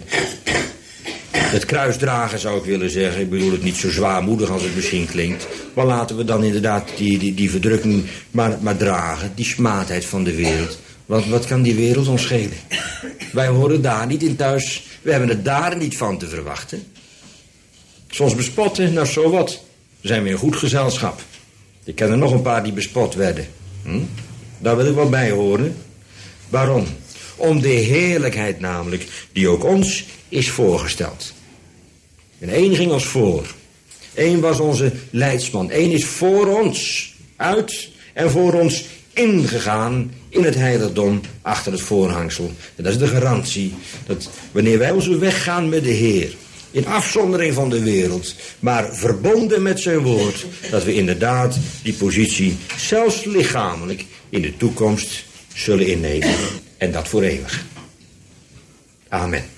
het kruis dragen, zou ik willen zeggen. Ik bedoel het niet zo zwaarmoedig als het misschien klinkt. Maar laten we dan inderdaad die, die, die verdrukking maar, maar dragen. Die smaadheid van de wereld. Want wat kan die wereld ons schelen? Wij horen daar niet in thuis. We hebben het daar niet van te verwachten. Soms bespotten, nou zo wat. Dan zijn we in goed gezelschap. Ik ken er nog een paar die bespot werden. Hm? Daar wil ik wel bij horen. Waarom? Om de heerlijkheid namelijk, die ook ons is voorgesteld. En één ging ons voor. Eén was onze leidsman. Eén is voor ons uit en voor ons ingegaan in het heiligdom achter het voorhangsel. En dat is de garantie dat wanneer wij onze weg gaan met de Heer, in afzondering van de wereld, maar verbonden met zijn woord, dat we inderdaad die positie, zelfs lichamelijk, in de toekomst zullen innemen. En dat voor eeuwig. Amen.